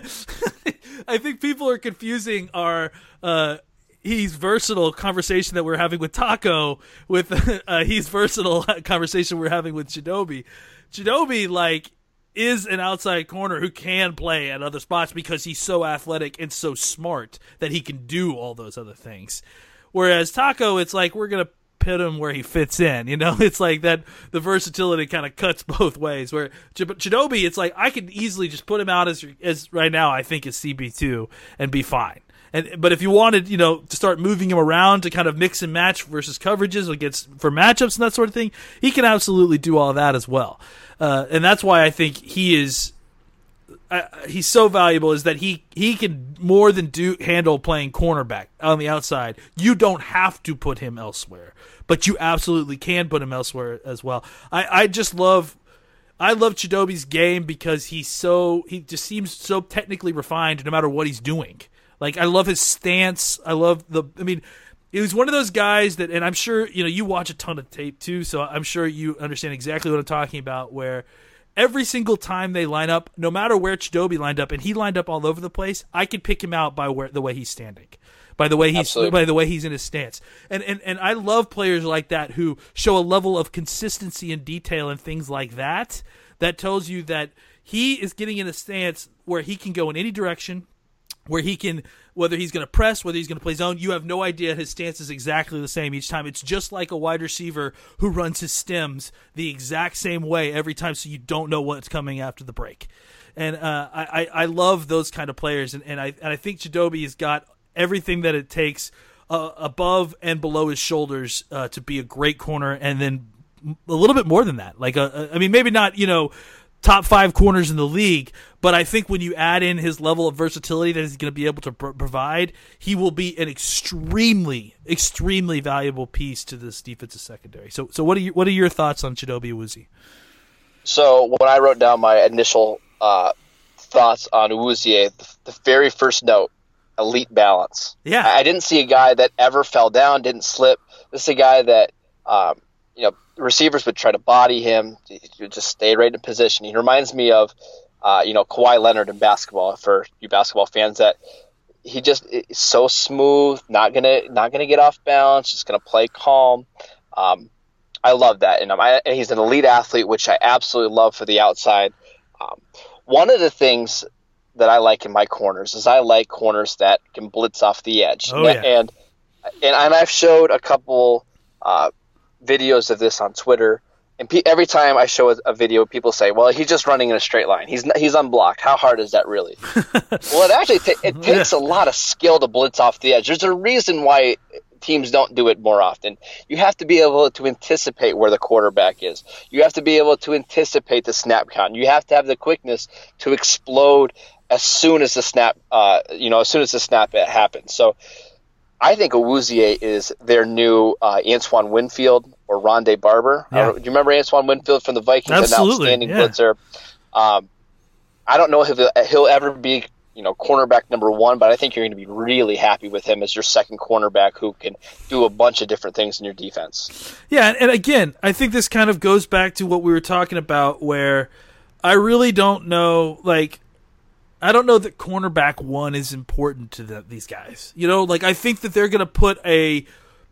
I think people are confusing our he's versatile conversation that we're having with Taco with he's versatile conversation we're having with Chidobe. Chidobe is an outside corner who can play at other spots because he's so athletic and so smart that he can do all those other things. Whereas Taco, it's like we're gonna put him where he fits in, it's like that the versatility kind of cuts both ways, where Chidobe, it's like I could easily just put him out as right now I think is CB2 and be fine. But if you wanted to start moving him around to kind of mix and match versus coverages for matchups and that sort of thing, he can absolutely do all of that as well. And that's why I think he is he's so valuable is that he can more than handle playing cornerback on the outside. You don't have to put him elsewhere, but you absolutely can put him elsewhere as well. I love Chidobe's game because he just seems so technically refined no matter what he's doing. Like, I love his stance. He was one of those guys that, and I'm sure, you watch a ton of tape too, so I'm sure you understand exactly what I'm talking about, where every single time they line up, no matter where Chidobe lined up, and he lined up all over the place, I could pick him out by the way he's standing, by the way he's in his stance. And I love players like that who show a level of consistency and detail and things like that tells you that he is getting in a stance where he can go in any direction, where he can, whether he's going to press, whether he's going to play zone, you have no idea. His stance is exactly the same each time. It's just like a wide receiver who runs his stems the exact same way every time, so you don't know what's coming after the break. And I love those kind of players, and I think Chidobe has got everything that it takes above and below his shoulders to be a great corner, and then a little bit more than that. Like, maybe not, top 5 corners in the league, but I think when you add in his level of versatility that he's going to be able to provide, he will be an extremely, extremely valuable piece to this defensive secondary. So what are your thoughts on Chidobe Awuzie? So when I wrote down my initial thoughts on Awuzie, the very first note, elite balance. Yeah, I didn't see a guy that ever fell down, didn't slip. This is a guy that receivers would try to body him. He would just stay right in position. He reminds me of, Kawhi Leonard in basketball. For you basketball fans, that he just is so smooth, not gonna get off balance, just gonna play calm. I love that, and he's an elite athlete, which I absolutely love for the outside. One of the things that I like in my corners is I like corners that can blitz off the edge. Oh, yeah. And I've showed a couple videos of this on Twitter, and every time I show a video, people say, "Well, he's just running in a straight line. He's unblocked. How hard is that really?" Well, it actually takes a lot of skill to blitz off the edge. There's a reason why teams don't do it more often. You have to be able to anticipate where the quarterback is. You have to be able to anticipate the snap count. You have to have the quickness to explode as soon as the snap, happens. So I think Awuzie is their new Antoine Winfield or Rondé Barber. Yeah. Do you remember Antoine Winfield from the Vikings? Absolutely, An outstanding yeah. blitzer. I don't know if he'll ever be cornerback number 1, but I think you're going to be really happy with him as your second cornerback who can do a bunch of different things in your defense. Yeah, and again, I think this kind of goes back to what we were talking about, where I really don't know, I don't know that cornerback 1 is important to these guys. I think that they're going to put a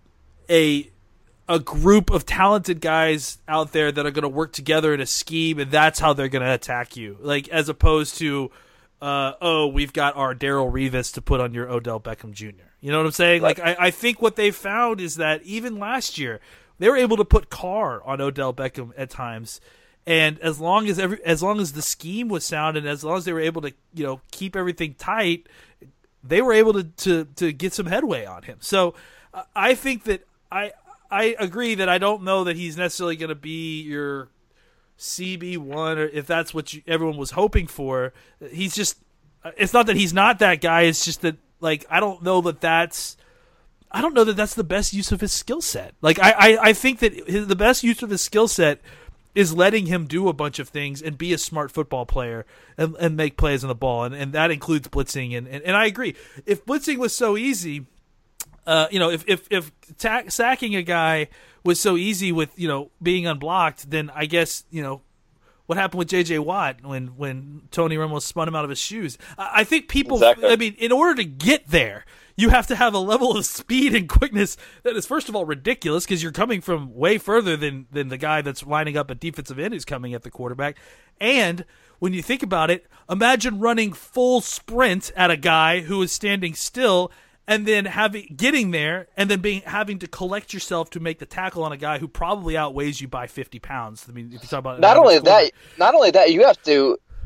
group of talented guys out there that are going to work together in a scheme, and that's how they're going to attack you. As opposed to, we've got our Darrelle Revis to put on your Odell Beckham Jr. You know what I'm saying? Right. I think what they found is that even last year, they were able to put Carr on Odell Beckham at times. And as long as the scheme was sound, and as long as they were able to keep everything tight, they were able to get some headway on him. So I think that I agree that I don't know that he's necessarily going to be your CB1, or if that's what everyone was hoping for. He's just, it's not that he's not that guy. It's just that I don't know that that's the best use of his skill set. I think that the best use of his skill set is letting him do a bunch of things and be a smart football player and make plays on the ball. And that includes blitzing. And I agree. If blitzing was so easy, if sacking a guy was so easy with, being unblocked, then I guess, what happened with J.J. Watt when Tony Romo spun him out of his shoes. I think people, Exactly. in order to get there, you have to have a level of speed and quickness that is, first of all, ridiculous, because you're coming from way further than the guy that's lining up at defensive end who's coming at the quarterback. And when you think about it, imagine running full sprint at a guy who is standing still, and then getting there and then having to collect yourself to make the tackle on a guy who probably outweighs you by 50 pounds. I mean, if you talk about not only that, you have to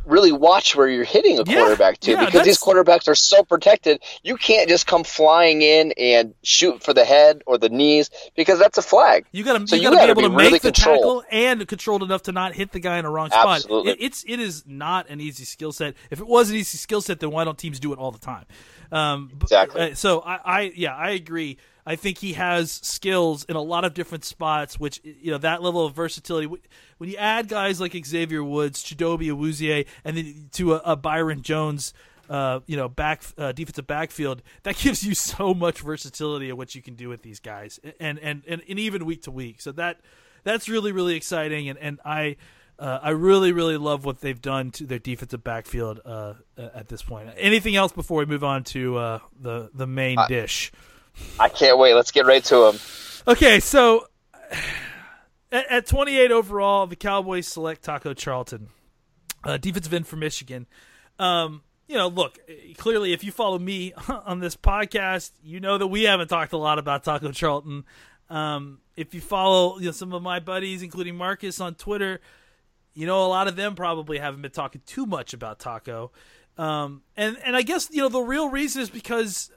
really watch where you're hitting a quarterback to, because these quarterbacks are so protected. You can't just come flying in and shoot for the head or the knees, because that's a flag. You got to be able to make the tackle and controlled enough to not hit the guy in the wrong spot. Absolutely. It is not an easy skill set. If it was an easy skill set, then why don't teams do it all the time? Exactly. So I agree. I think he has skills in a lot of different spots, which, that level of versatility. When you add guys like Xavier Woods, Chidobe Awuzie, and then to a Byron Jones, defensive backfield, that gives you so much versatility of what you can do with these guys, and even week to week. So that's really, really exciting, and I really, really love what they've done to their defensive backfield at this point. Anything else before we move on to the main dish? I can't wait. Let's get right to him. Okay, so at 28 overall, the Cowboys select Taco Charlton, defensive end for Michigan. Look, clearly if you follow me on this podcast, you know that we haven't talked a lot about Taco Charlton. If you follow some of my buddies, including Marcus on Twitter, a lot of them probably haven't been talking too much about Taco. And I guess, the real reason is because,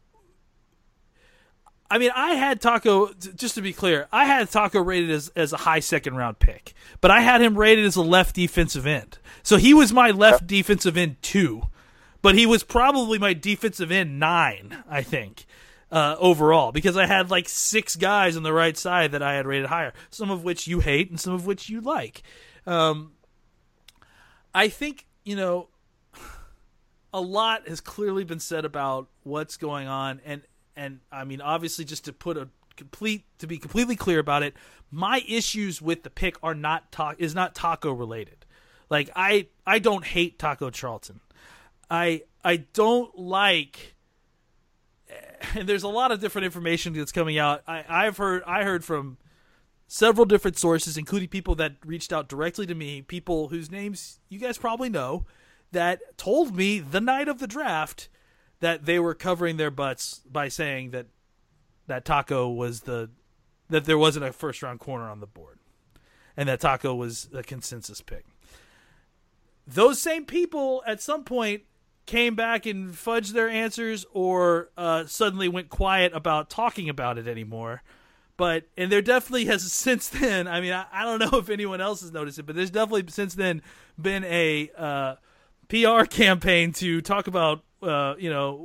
I had Taco, just to be clear, I had Taco rated as a high second-round pick, but I had him rated as a left defensive end. So he was my left defensive end 2, but he was probably my defensive end 9, I think, overall, because I had like 6 guys on the right side that I had rated higher, some of which you hate and some of which you like. I think, a lot has clearly been said about what's going on, and obviously, just to be completely clear about it, my issues with the pick are not Taco related. Like I don't hate Taco Charlton. I don't like, and there's a lot of different information that's coming out. I heard from several different sources, including people that reached out directly to me, people whose names you guys probably know, that told me the night of the draft that they were covering their butts by saying that Taco was that there wasn't a first round corner on the board, and that Taco was a consensus pick. Those same people at some point came back and fudged their answers, or suddenly went quiet about talking about it anymore. And there definitely has since then, I don't know if anyone else has noticed it, but there's definitely since then been a PR campaign to talk about and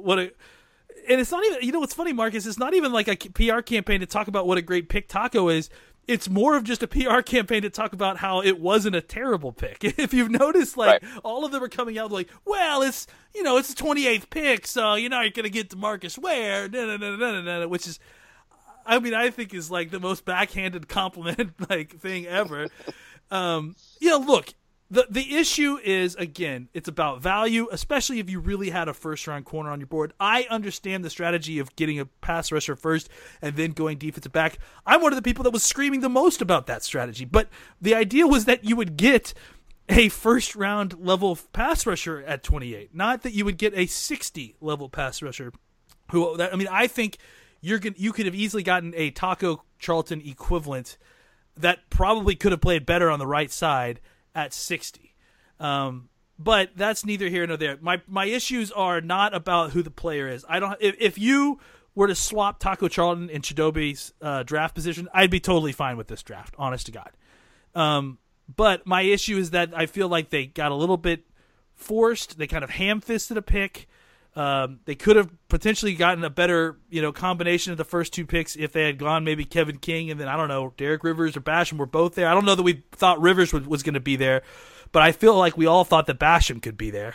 it's not even, what's funny, Marcus, it's not even like a PR campaign to talk about what a great pick Taco is. It's more of just a PR campaign to talk about how it wasn't a terrible pick. If you've noticed, all of them are coming out like, well, it's the 28th pick, so you're going to get DeMarcus Ware, which is, I think is like the most backhanded compliment thing ever. Look, The issue is, again, it's about value, especially if you really had a first-round corner on your board. I understand the strategy of getting a pass rusher first and then going defensive back. I'm one of the people that was screaming the most about that strategy. But the idea was that you would get a first-round level pass rusher at 28, not that you would get a 60-level pass rusher. I think you could have easily gotten a Taco Charlton equivalent that probably could have played better on the right side at 60. But that's neither here nor there. My issues are not about who the player is. If you were to swap Taco Charlton and Chidobe's draft position, I'd be totally fine with this draft, honest to God. But my issue is that I feel like they got a little bit forced. They kind of ham-fisted a pick. They could have potentially gotten a better, combination of the first 2 picks if they had gone maybe Kevin King and then, I don't know, Derek Rivers or Basham were both there. I don't know that we thought Rivers was going to be there, but I feel like we all thought that Basham could be there.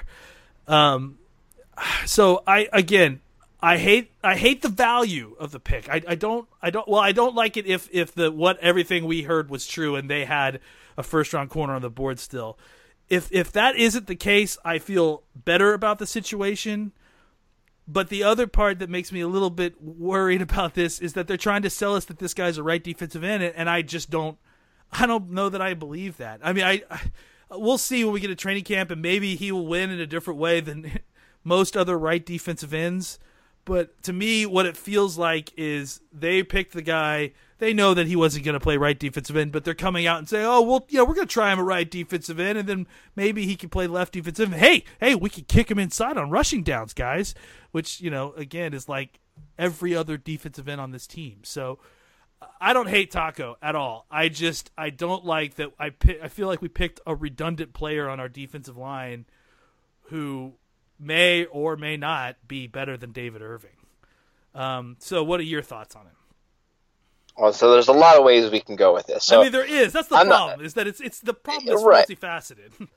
So I hate the value of the pick. I don't like it if everything we heard was true and they had a first round corner on the board still. If that isn't the case, I feel better about the situation. But the other part that makes me a little bit worried about this is that they're trying to sell us that this guy's a right defensive end, and I just don't know that I believe that. We'll see when we get to training camp, and maybe he will win in a different way than most other right defensive ends. But to me, what it feels like is they picked the guy. They know that he wasn't going to play right defensive end, but they're coming out and saying, "Oh, well, yeah, we're going to try him at right defensive end, and then maybe he can play left defensive end. Hey, we can kick him inside on rushing downs, guys." Which, again, is like every other defensive end on this team. So I don't hate Taco at all. I don't like that. I feel like we picked a redundant player on our defensive line who may or may not be better than David Irving. So what are your thoughts on him? Well, so there's a lot of ways we can go with this. So, there is. That's the problem. Is that it's the problem is right. multifaceted.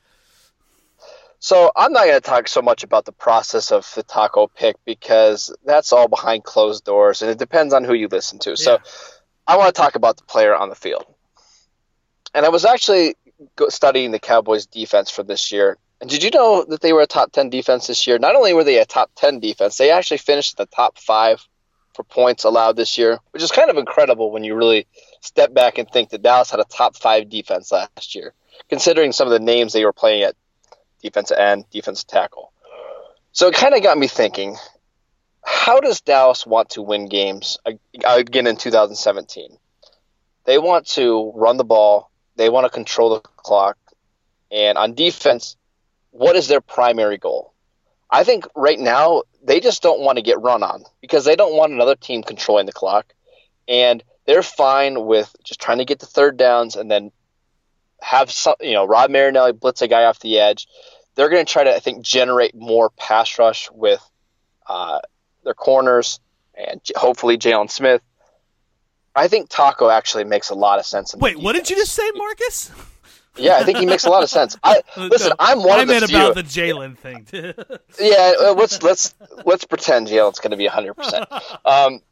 So I'm not going to talk so much about the process of the Taco pick because that's all behind closed doors, and it depends on who you listen to. So I want to talk about the player on the field. And I was actually studying the Cowboys' defense for this year. And did you know that they were a top 10 defense this year? Not only were they a top 10 defense, they actually finished the top 5 for points allowed this year, which is kind of incredible when you really step back and think that Dallas had a top 5 defense last year, considering some of the names they were playing at defensive end, defensive tackle. So it kind of got me thinking, how does Dallas want to win games again in 2017? They want to run the ball. They want to control the clock. And on defense, what is their primary goal? I think right now they just don't want to get run on because they don't want another team controlling the clock. And they're fine with just trying to get the third downs and then have some, Rod Marinelli blitz a guy off the edge. They're going to try to, I think, generate more pass rush with their corners and hopefully Jalen Smith. I think Taco actually makes a lot of sense. Wait, what did you just say, Marcus? Yeah, I think he makes a lot of sense. Listen, I'm one of the few. I meant about the Jalen thing. Yeah, let's pretend Jalen's going to be 100%.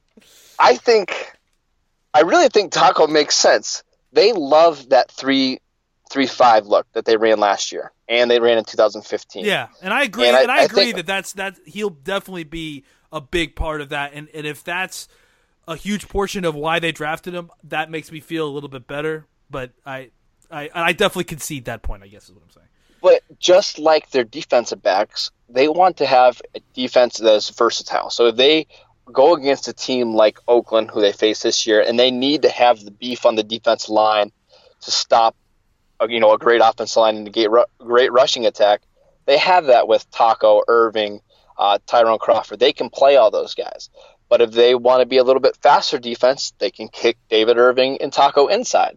I really think Taco makes sense. They love that 3-5 look that they ran last year, and they ran in 2015. Yeah, and I agree. And I agree that he'll definitely be a big part of that. And if that's a huge portion of why they drafted him, that makes me feel a little bit better. But I definitely concede that point, I guess is what I'm saying. But just like their defensive backs, they want to have a defense that is versatile. So if they go against a team like Oakland, who they face this year, and they need to have the beef on the defensive line to stop a great offensive line and a great rushing attack, they have that with Taco, Irving, Tyrone Crawford. They can play all those guys. But if they want to be a little bit faster defense, they can kick David Irving and Taco inside.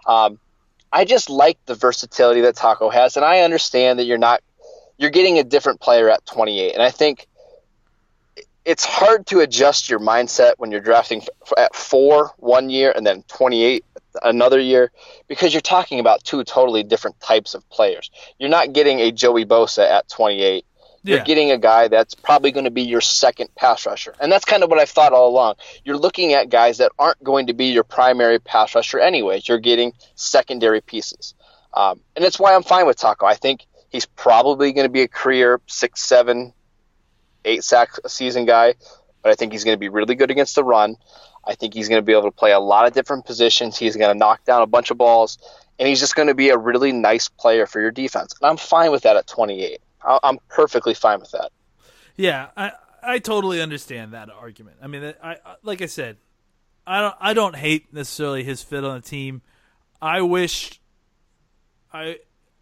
I just like the versatility that Taco has, and I understand that you're getting a different player at 28, and I think it's hard to adjust your mindset when you're drafting at 4 1 year and then 28 another year because you're talking about 2 totally different types of players. You're not getting a Joey Bosa at 28. You're getting a guy that's probably going to be your second pass rusher. And that's kind of what I've thought all along. You're looking at guys that aren't going to be your primary pass rusher anyways. You're getting secondary pieces. And that's why I'm fine with Taco. I think he's probably going to be a career 6, 7, 8 sack a season guy, but I think he's going to be really good against the run. I think he's going to be able to play a lot of different positions. He's going to knock down a bunch of balls, and he's just going to be a really nice player for your defense. And I'm fine with that at 28. I'm perfectly fine with that. Yeah, I totally understand that argument. I mean, like I said, I don't hate necessarily his fit on the team. I wish they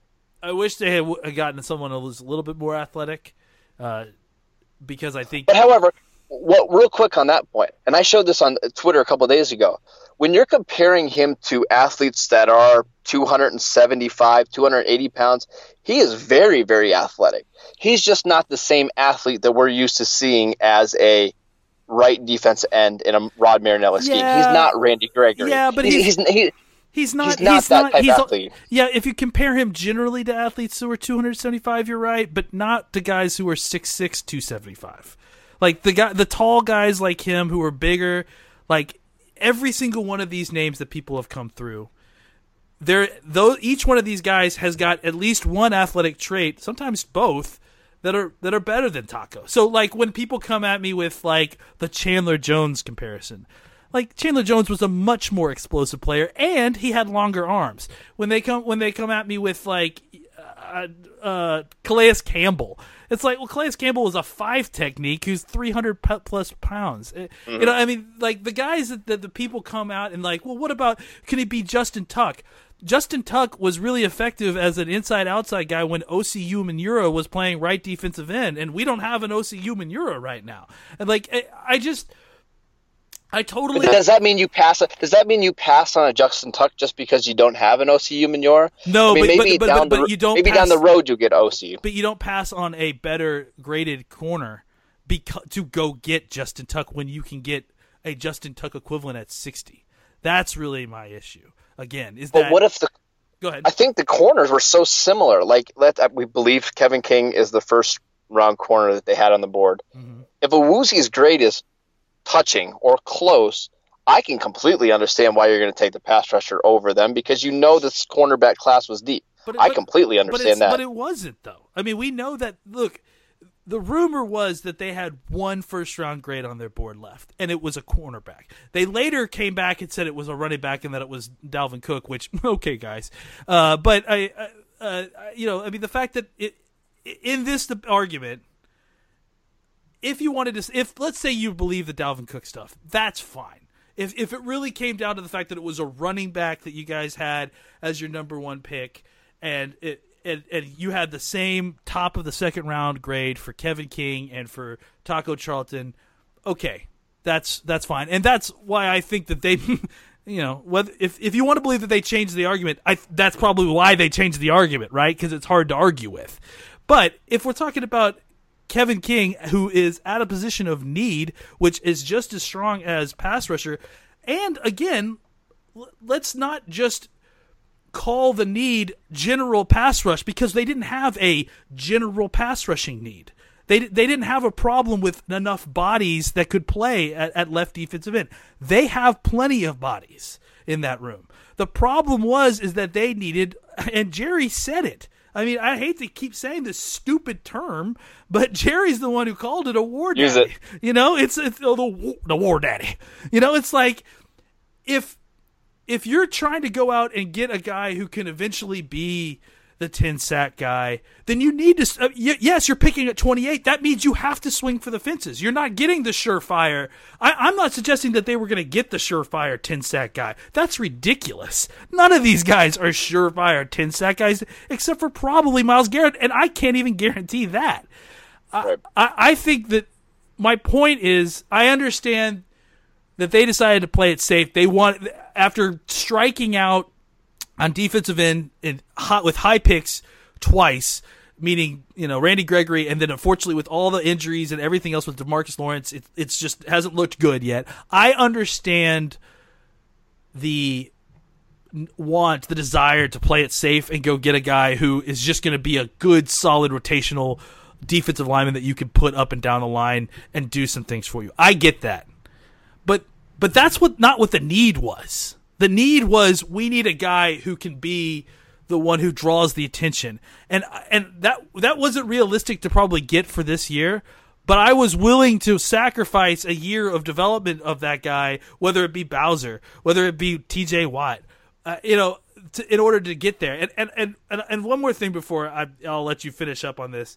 had gotten someone who was a little bit more athletic, because I think. But however, real quick on that point, and I showed this on Twitter a couple of days ago. When you're comparing him to athletes that are 275, 280 pounds, he is very, very athletic. He's just not the same athlete that we're used to seeing as a right defensive end in a Rod Marinelli scheme. Yeah. He's not Randy Gregory. Yeah, but he's not that type of athlete. Yeah, if you compare him generally to athletes who are 275, you're right, but not to guys who are 6'6", 275. Like the tall guys like him who are bigger, like every single one of these names that people have come through, each one of these guys has got at least one athletic trait, sometimes both, that are better than Taco. So like when people come at me with like the Chandler Jones comparison, like Chandler Jones was a much more explosive player and he had longer arms. When they come at me with like Calais Campbell. It's like, well, Calais Campbell was a 5 technique who's 300 plus pounds. You know, I mean, like the guys that the people come out and like, well, what about, can he be Justin Tuck? Justin Tuck was really effective as an inside-outside guy when OCU Manura was playing right defensive end, and we don't have an OCU Manura right now. And like, I totally. But does that mean you pass? Does that mean you pass on a Justin Tuck just because you don't have an OCU Manura? No, I mean, but you don't. Maybe down the road you'll get OCU. But you don't pass on a better graded corner to go get Justin Tuck when you can get a Justin Tuck equivalent at 60. That's really my issue. Again, But what if the? Go ahead. I think the corners were so similar. Like, we believe Kevin King is the first round corner that they had on the board. Mm-hmm. If Owuzi's grade is touching or close, I can completely understand why you're going to take the pass rusher over them, because you know this cornerback class was deep. I completely understand that. But it wasn't, though. I mean, we know that. Look, the rumor was that they had one first-round grade on their board left, and it was a cornerback. They later came back and said it was a running back and that it was Dalvin Cook, which, okay, guys. But, you know, I mean, the fact that in this argument, if you wanted to, if let's say you believe the Dalvin Cook stuff, that's fine. If it really came down to the fact that it was a running back that you guys had as your number one pick, and you had the same top of the second round grade for Kevin King and for Taco Charlton, okay, that's fine, and that's why I think that they, you know, whether if you want to believe that they changed the argument, that's probably why they changed the argument, right? Because it's hard to argue with. But if we're talking about Kevin King, who is at a position of need, which is just as strong as pass rusher, and again, let's not just call the need general pass rush, because they didn't have a general pass rushing need. They didn't have a problem with enough bodies that could play at left defensive end. They have plenty of bodies in that room. The problem is that they needed, and Jerry said it. I mean, I hate to keep saying this stupid term, but Jerry's the one who called it a war daddy. Use it. You know, it's the war daddy. You know, it's like if you're trying to go out and get a guy who can eventually be the 10-sack guy, then you need to yes, you're picking at 28. That means you have to swing for the fences. You're not getting the surefire. I'm not suggesting that they were going to get the surefire 10-sack guy. That's ridiculous. None of these guys are surefire 10-sack guys, except for probably Myles Garrett, and I can't even guarantee that. Right. I think that my point is, I understand that they decided to play it safe. They want, after striking out on defensive end with high picks twice, meaning, you know, Randy Gregory, and then unfortunately with all the injuries and everything else with DeMarcus Lawrence, it's just hasn't looked good yet. I understand the desire to play it safe and go get a guy who is just going to be a good, solid rotational defensive lineman that you can put up and down the line and do some things for you. I get that. But that's not what the need was. The need was, we need a guy who can be the one who draws the attention. And that wasn't realistic to probably get for this year, but I was willing to sacrifice a year of development of that guy, whether it be Bowser, whether it be TJ Watt, you know, in order to get there. And one more thing before I'll let you finish up on this.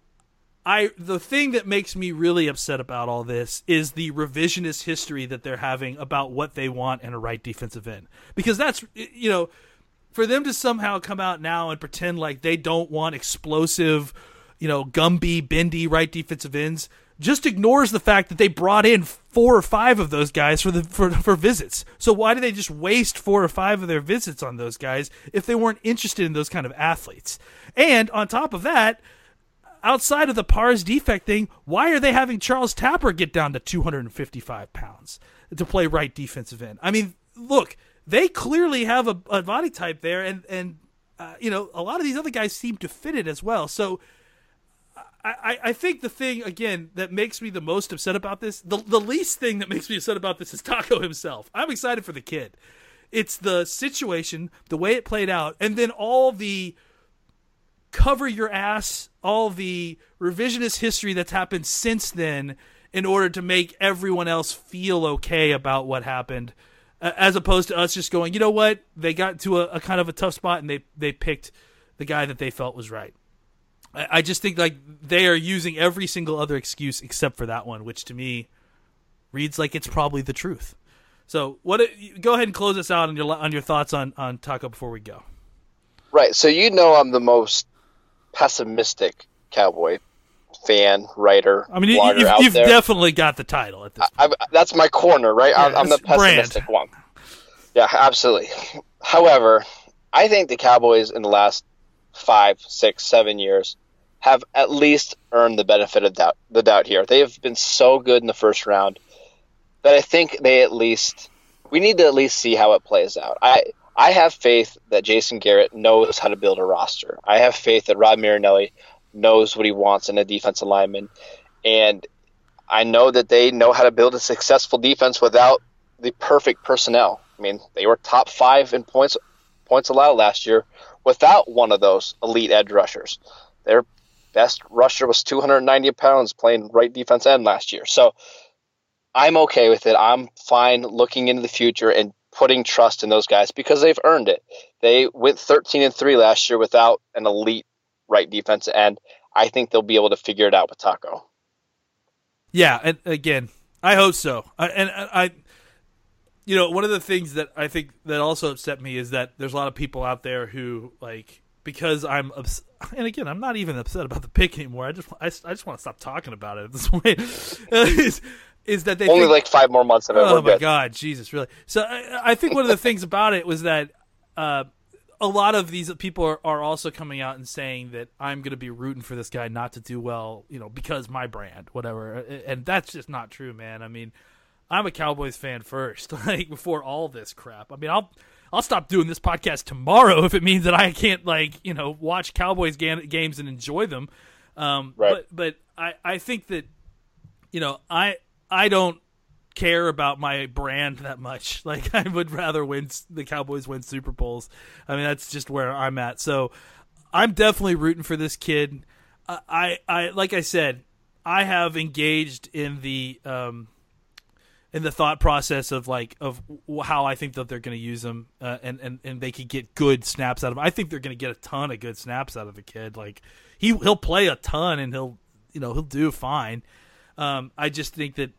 The thing that makes me really upset about all this is the revisionist history that they're having about what they want in a right defensive end. Because that's, you know, for them to somehow come out now and pretend like they don't want explosive, you know, Gumby, bendy right defensive ends, just ignores the fact that they brought in 4 or 5 of those guys for visits. So why do they just waste 4 or 5 of their visits on those guys if they weren't interested in those kind of athletes? And on top of that, outside of the Pars defect thing, why are they having Charles Tapper get down to 255 pounds to play right defensive end? I mean, look, they clearly have a body type there, and you know, a lot of these other guys seem to fit it as well. So I think the thing, again, that makes me the most upset about this, the least thing that makes me upset about this is Taco himself. I'm excited for the kid. It's the situation, the way it played out, and then all the cover your ass, all the revisionist history that's happened since then in order to make everyone else feel okay about what happened, as opposed to us just going, you know what, they got to a kind of a tough spot and they picked the guy that they felt was right. I just think like they are using every single other excuse except for that one, which to me reads like it's probably the truth. So go ahead and close us out on your thoughts on Taco before we go. Right. So I'm the most pessimistic Cowboy fan, writer, I mean, blogger you've out there. definitely got the title at this point. That's my corner, right? Yeah, I'm the pessimistic brand. one. Yeah, absolutely. However, I think the Cowboys in the last 5, 6, 7 years have at least earned the benefit of the doubt here. They have been so good in the first round that I think we need to at least see how it plays out. I have faith that Jason Garrett knows how to build a roster. I have faith that Rod Marinelli knows what he wants in a defensive lineman. And I know that they know how to build a successful defense without the perfect personnel. I mean, they were top 5 in points allowed last year without one of those elite edge rushers. Their best rusher was 290 pounds playing right defense end last year. So I'm okay with it. I'm fine looking into the future and putting trust in those guys because they've earned it. They went 13-3 last year without an elite right defensive end. I think they'll be able to figure it out with Taco. Yeah, and again, I hope so. I one of the things that I think that also upset me is that there's a lot of people out there who like because I'm and again, I'm not even upset about the pick anymore. I just want to stop talking about it at this point. Is that they only think, like 5 more months of it? Oh my God, Jesus, really? So I think one of the things about it was that a lot of these people are also coming out and saying that I'm going to be rooting for this guy not to do well, because my brand, whatever, and that's just not true, man. I mean, I'm a Cowboys fan first, like before all this crap. I mean, I'll stop doing this podcast tomorrow if it means that I can't watch Cowboys games and enjoy them. Right. But I think that I don't care about my brand that much. Like I would rather the Cowboys win Super Bowls. I mean, that's just where I'm at. So I'm definitely rooting for this kid. I like I said, I have engaged in the thought process of how I think that they're going to use him, and they could get good snaps out of him. I think they're going to get a ton of good snaps out of the kid. Like he'll play a ton and he'll do fine. I just think that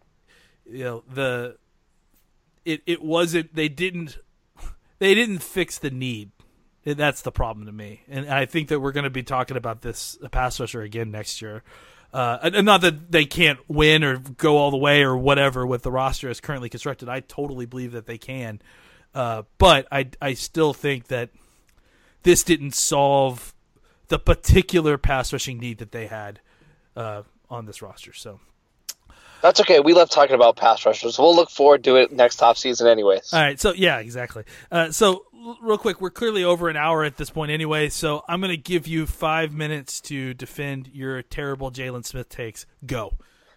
it wasn't they didn't fix the need. That's the problem to me, and I think that we're going to be talking about this pass rusher again next year. And not that they can't win or go all the way or whatever with the roster as currently constructed. I totally believe that they can, but I still think that this didn't solve the particular pass rushing need that they had on this roster. So. That's okay. We love talking about pass rushers. We'll look forward to it next offseason anyways. All right. So, yeah, exactly. So, real quick, we're clearly over an hour at this point anyway, so I'm going to give you 5 minutes to defend your terrible Jaylon Smith takes. Go.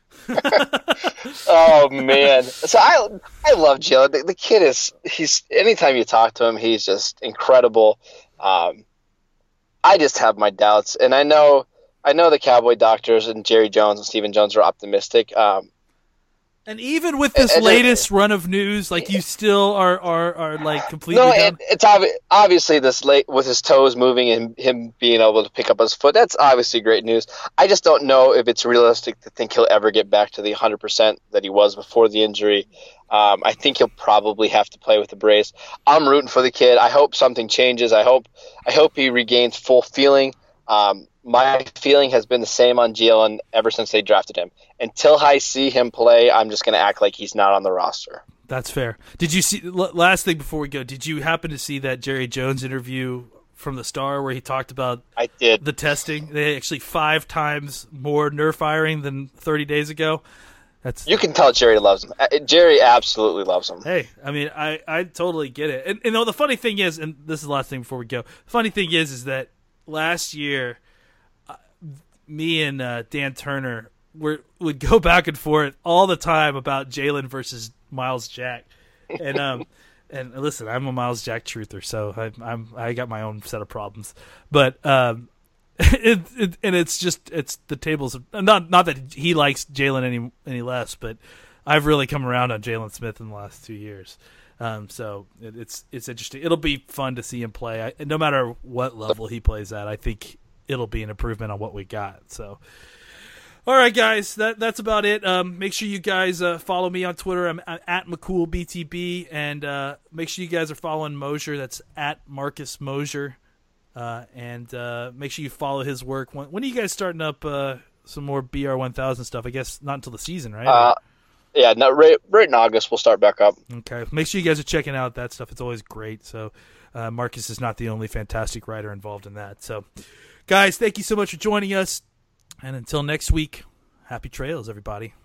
Oh, man. So, I love Jaylon. The kid he's anytime you talk to him, he's just incredible. I just have my doubts, and I know the Cowboy doctors and Jerry Jones and Stephen Jones are optimistic. And even with this latest run of news, you still are like completely down? It's obviously this late with his toes moving and him being able to pick up his foot. That's obviously great news. I just don't know if it's realistic to think he'll ever get back to the 100% that he was before the injury. I think he'll probably have to play with the brace. I'm rooting for the kid. I hope something changes. I hope he regains full feeling. My feeling has been the same on Jaylon ever since they drafted him. Until I see him play, I'm just going to act like he's not on the roster. That's fair. Did you see, last thing before we go, did you happen to see that Jerry Jones interview from the Star where he talked about I did. The testing? They actually 5 times more nerve firing than 30 days ago. You can tell Jerry loves him. Jerry absolutely loves him. Hey, I mean, I totally get it. And the funny thing is, and this is the last thing before we go, the funny thing is that last year, me and Dan Turner would go back and forth all the time about Jaylon versus Miles Jack, and listen, I'm a Miles Jack truther, so I got my own set of problems, but it's the tables of, not that he likes Jaylon any less, but I've really come around on Jaylon Smith in the last 2 years. So it's interesting. It'll be fun to see him play. No matter what level he plays at, I think it'll be an improvement on what we got. So, all right, guys, that's about it. Make sure you guys follow me on Twitter. I'm at McCoolBTB, and make sure you guys are following Mosier. That's at Marcus Mosier, and make sure you follow his work. When are you guys starting up some more BR1000 stuff? I guess not until the season, right? Yeah, right in August we'll start back up. Okay. Make sure you guys are checking out that stuff. It's always great. So Marcus is not the only fantastic writer involved in that. So, guys, thank you so much for joining us. And until next week, happy trails, everybody.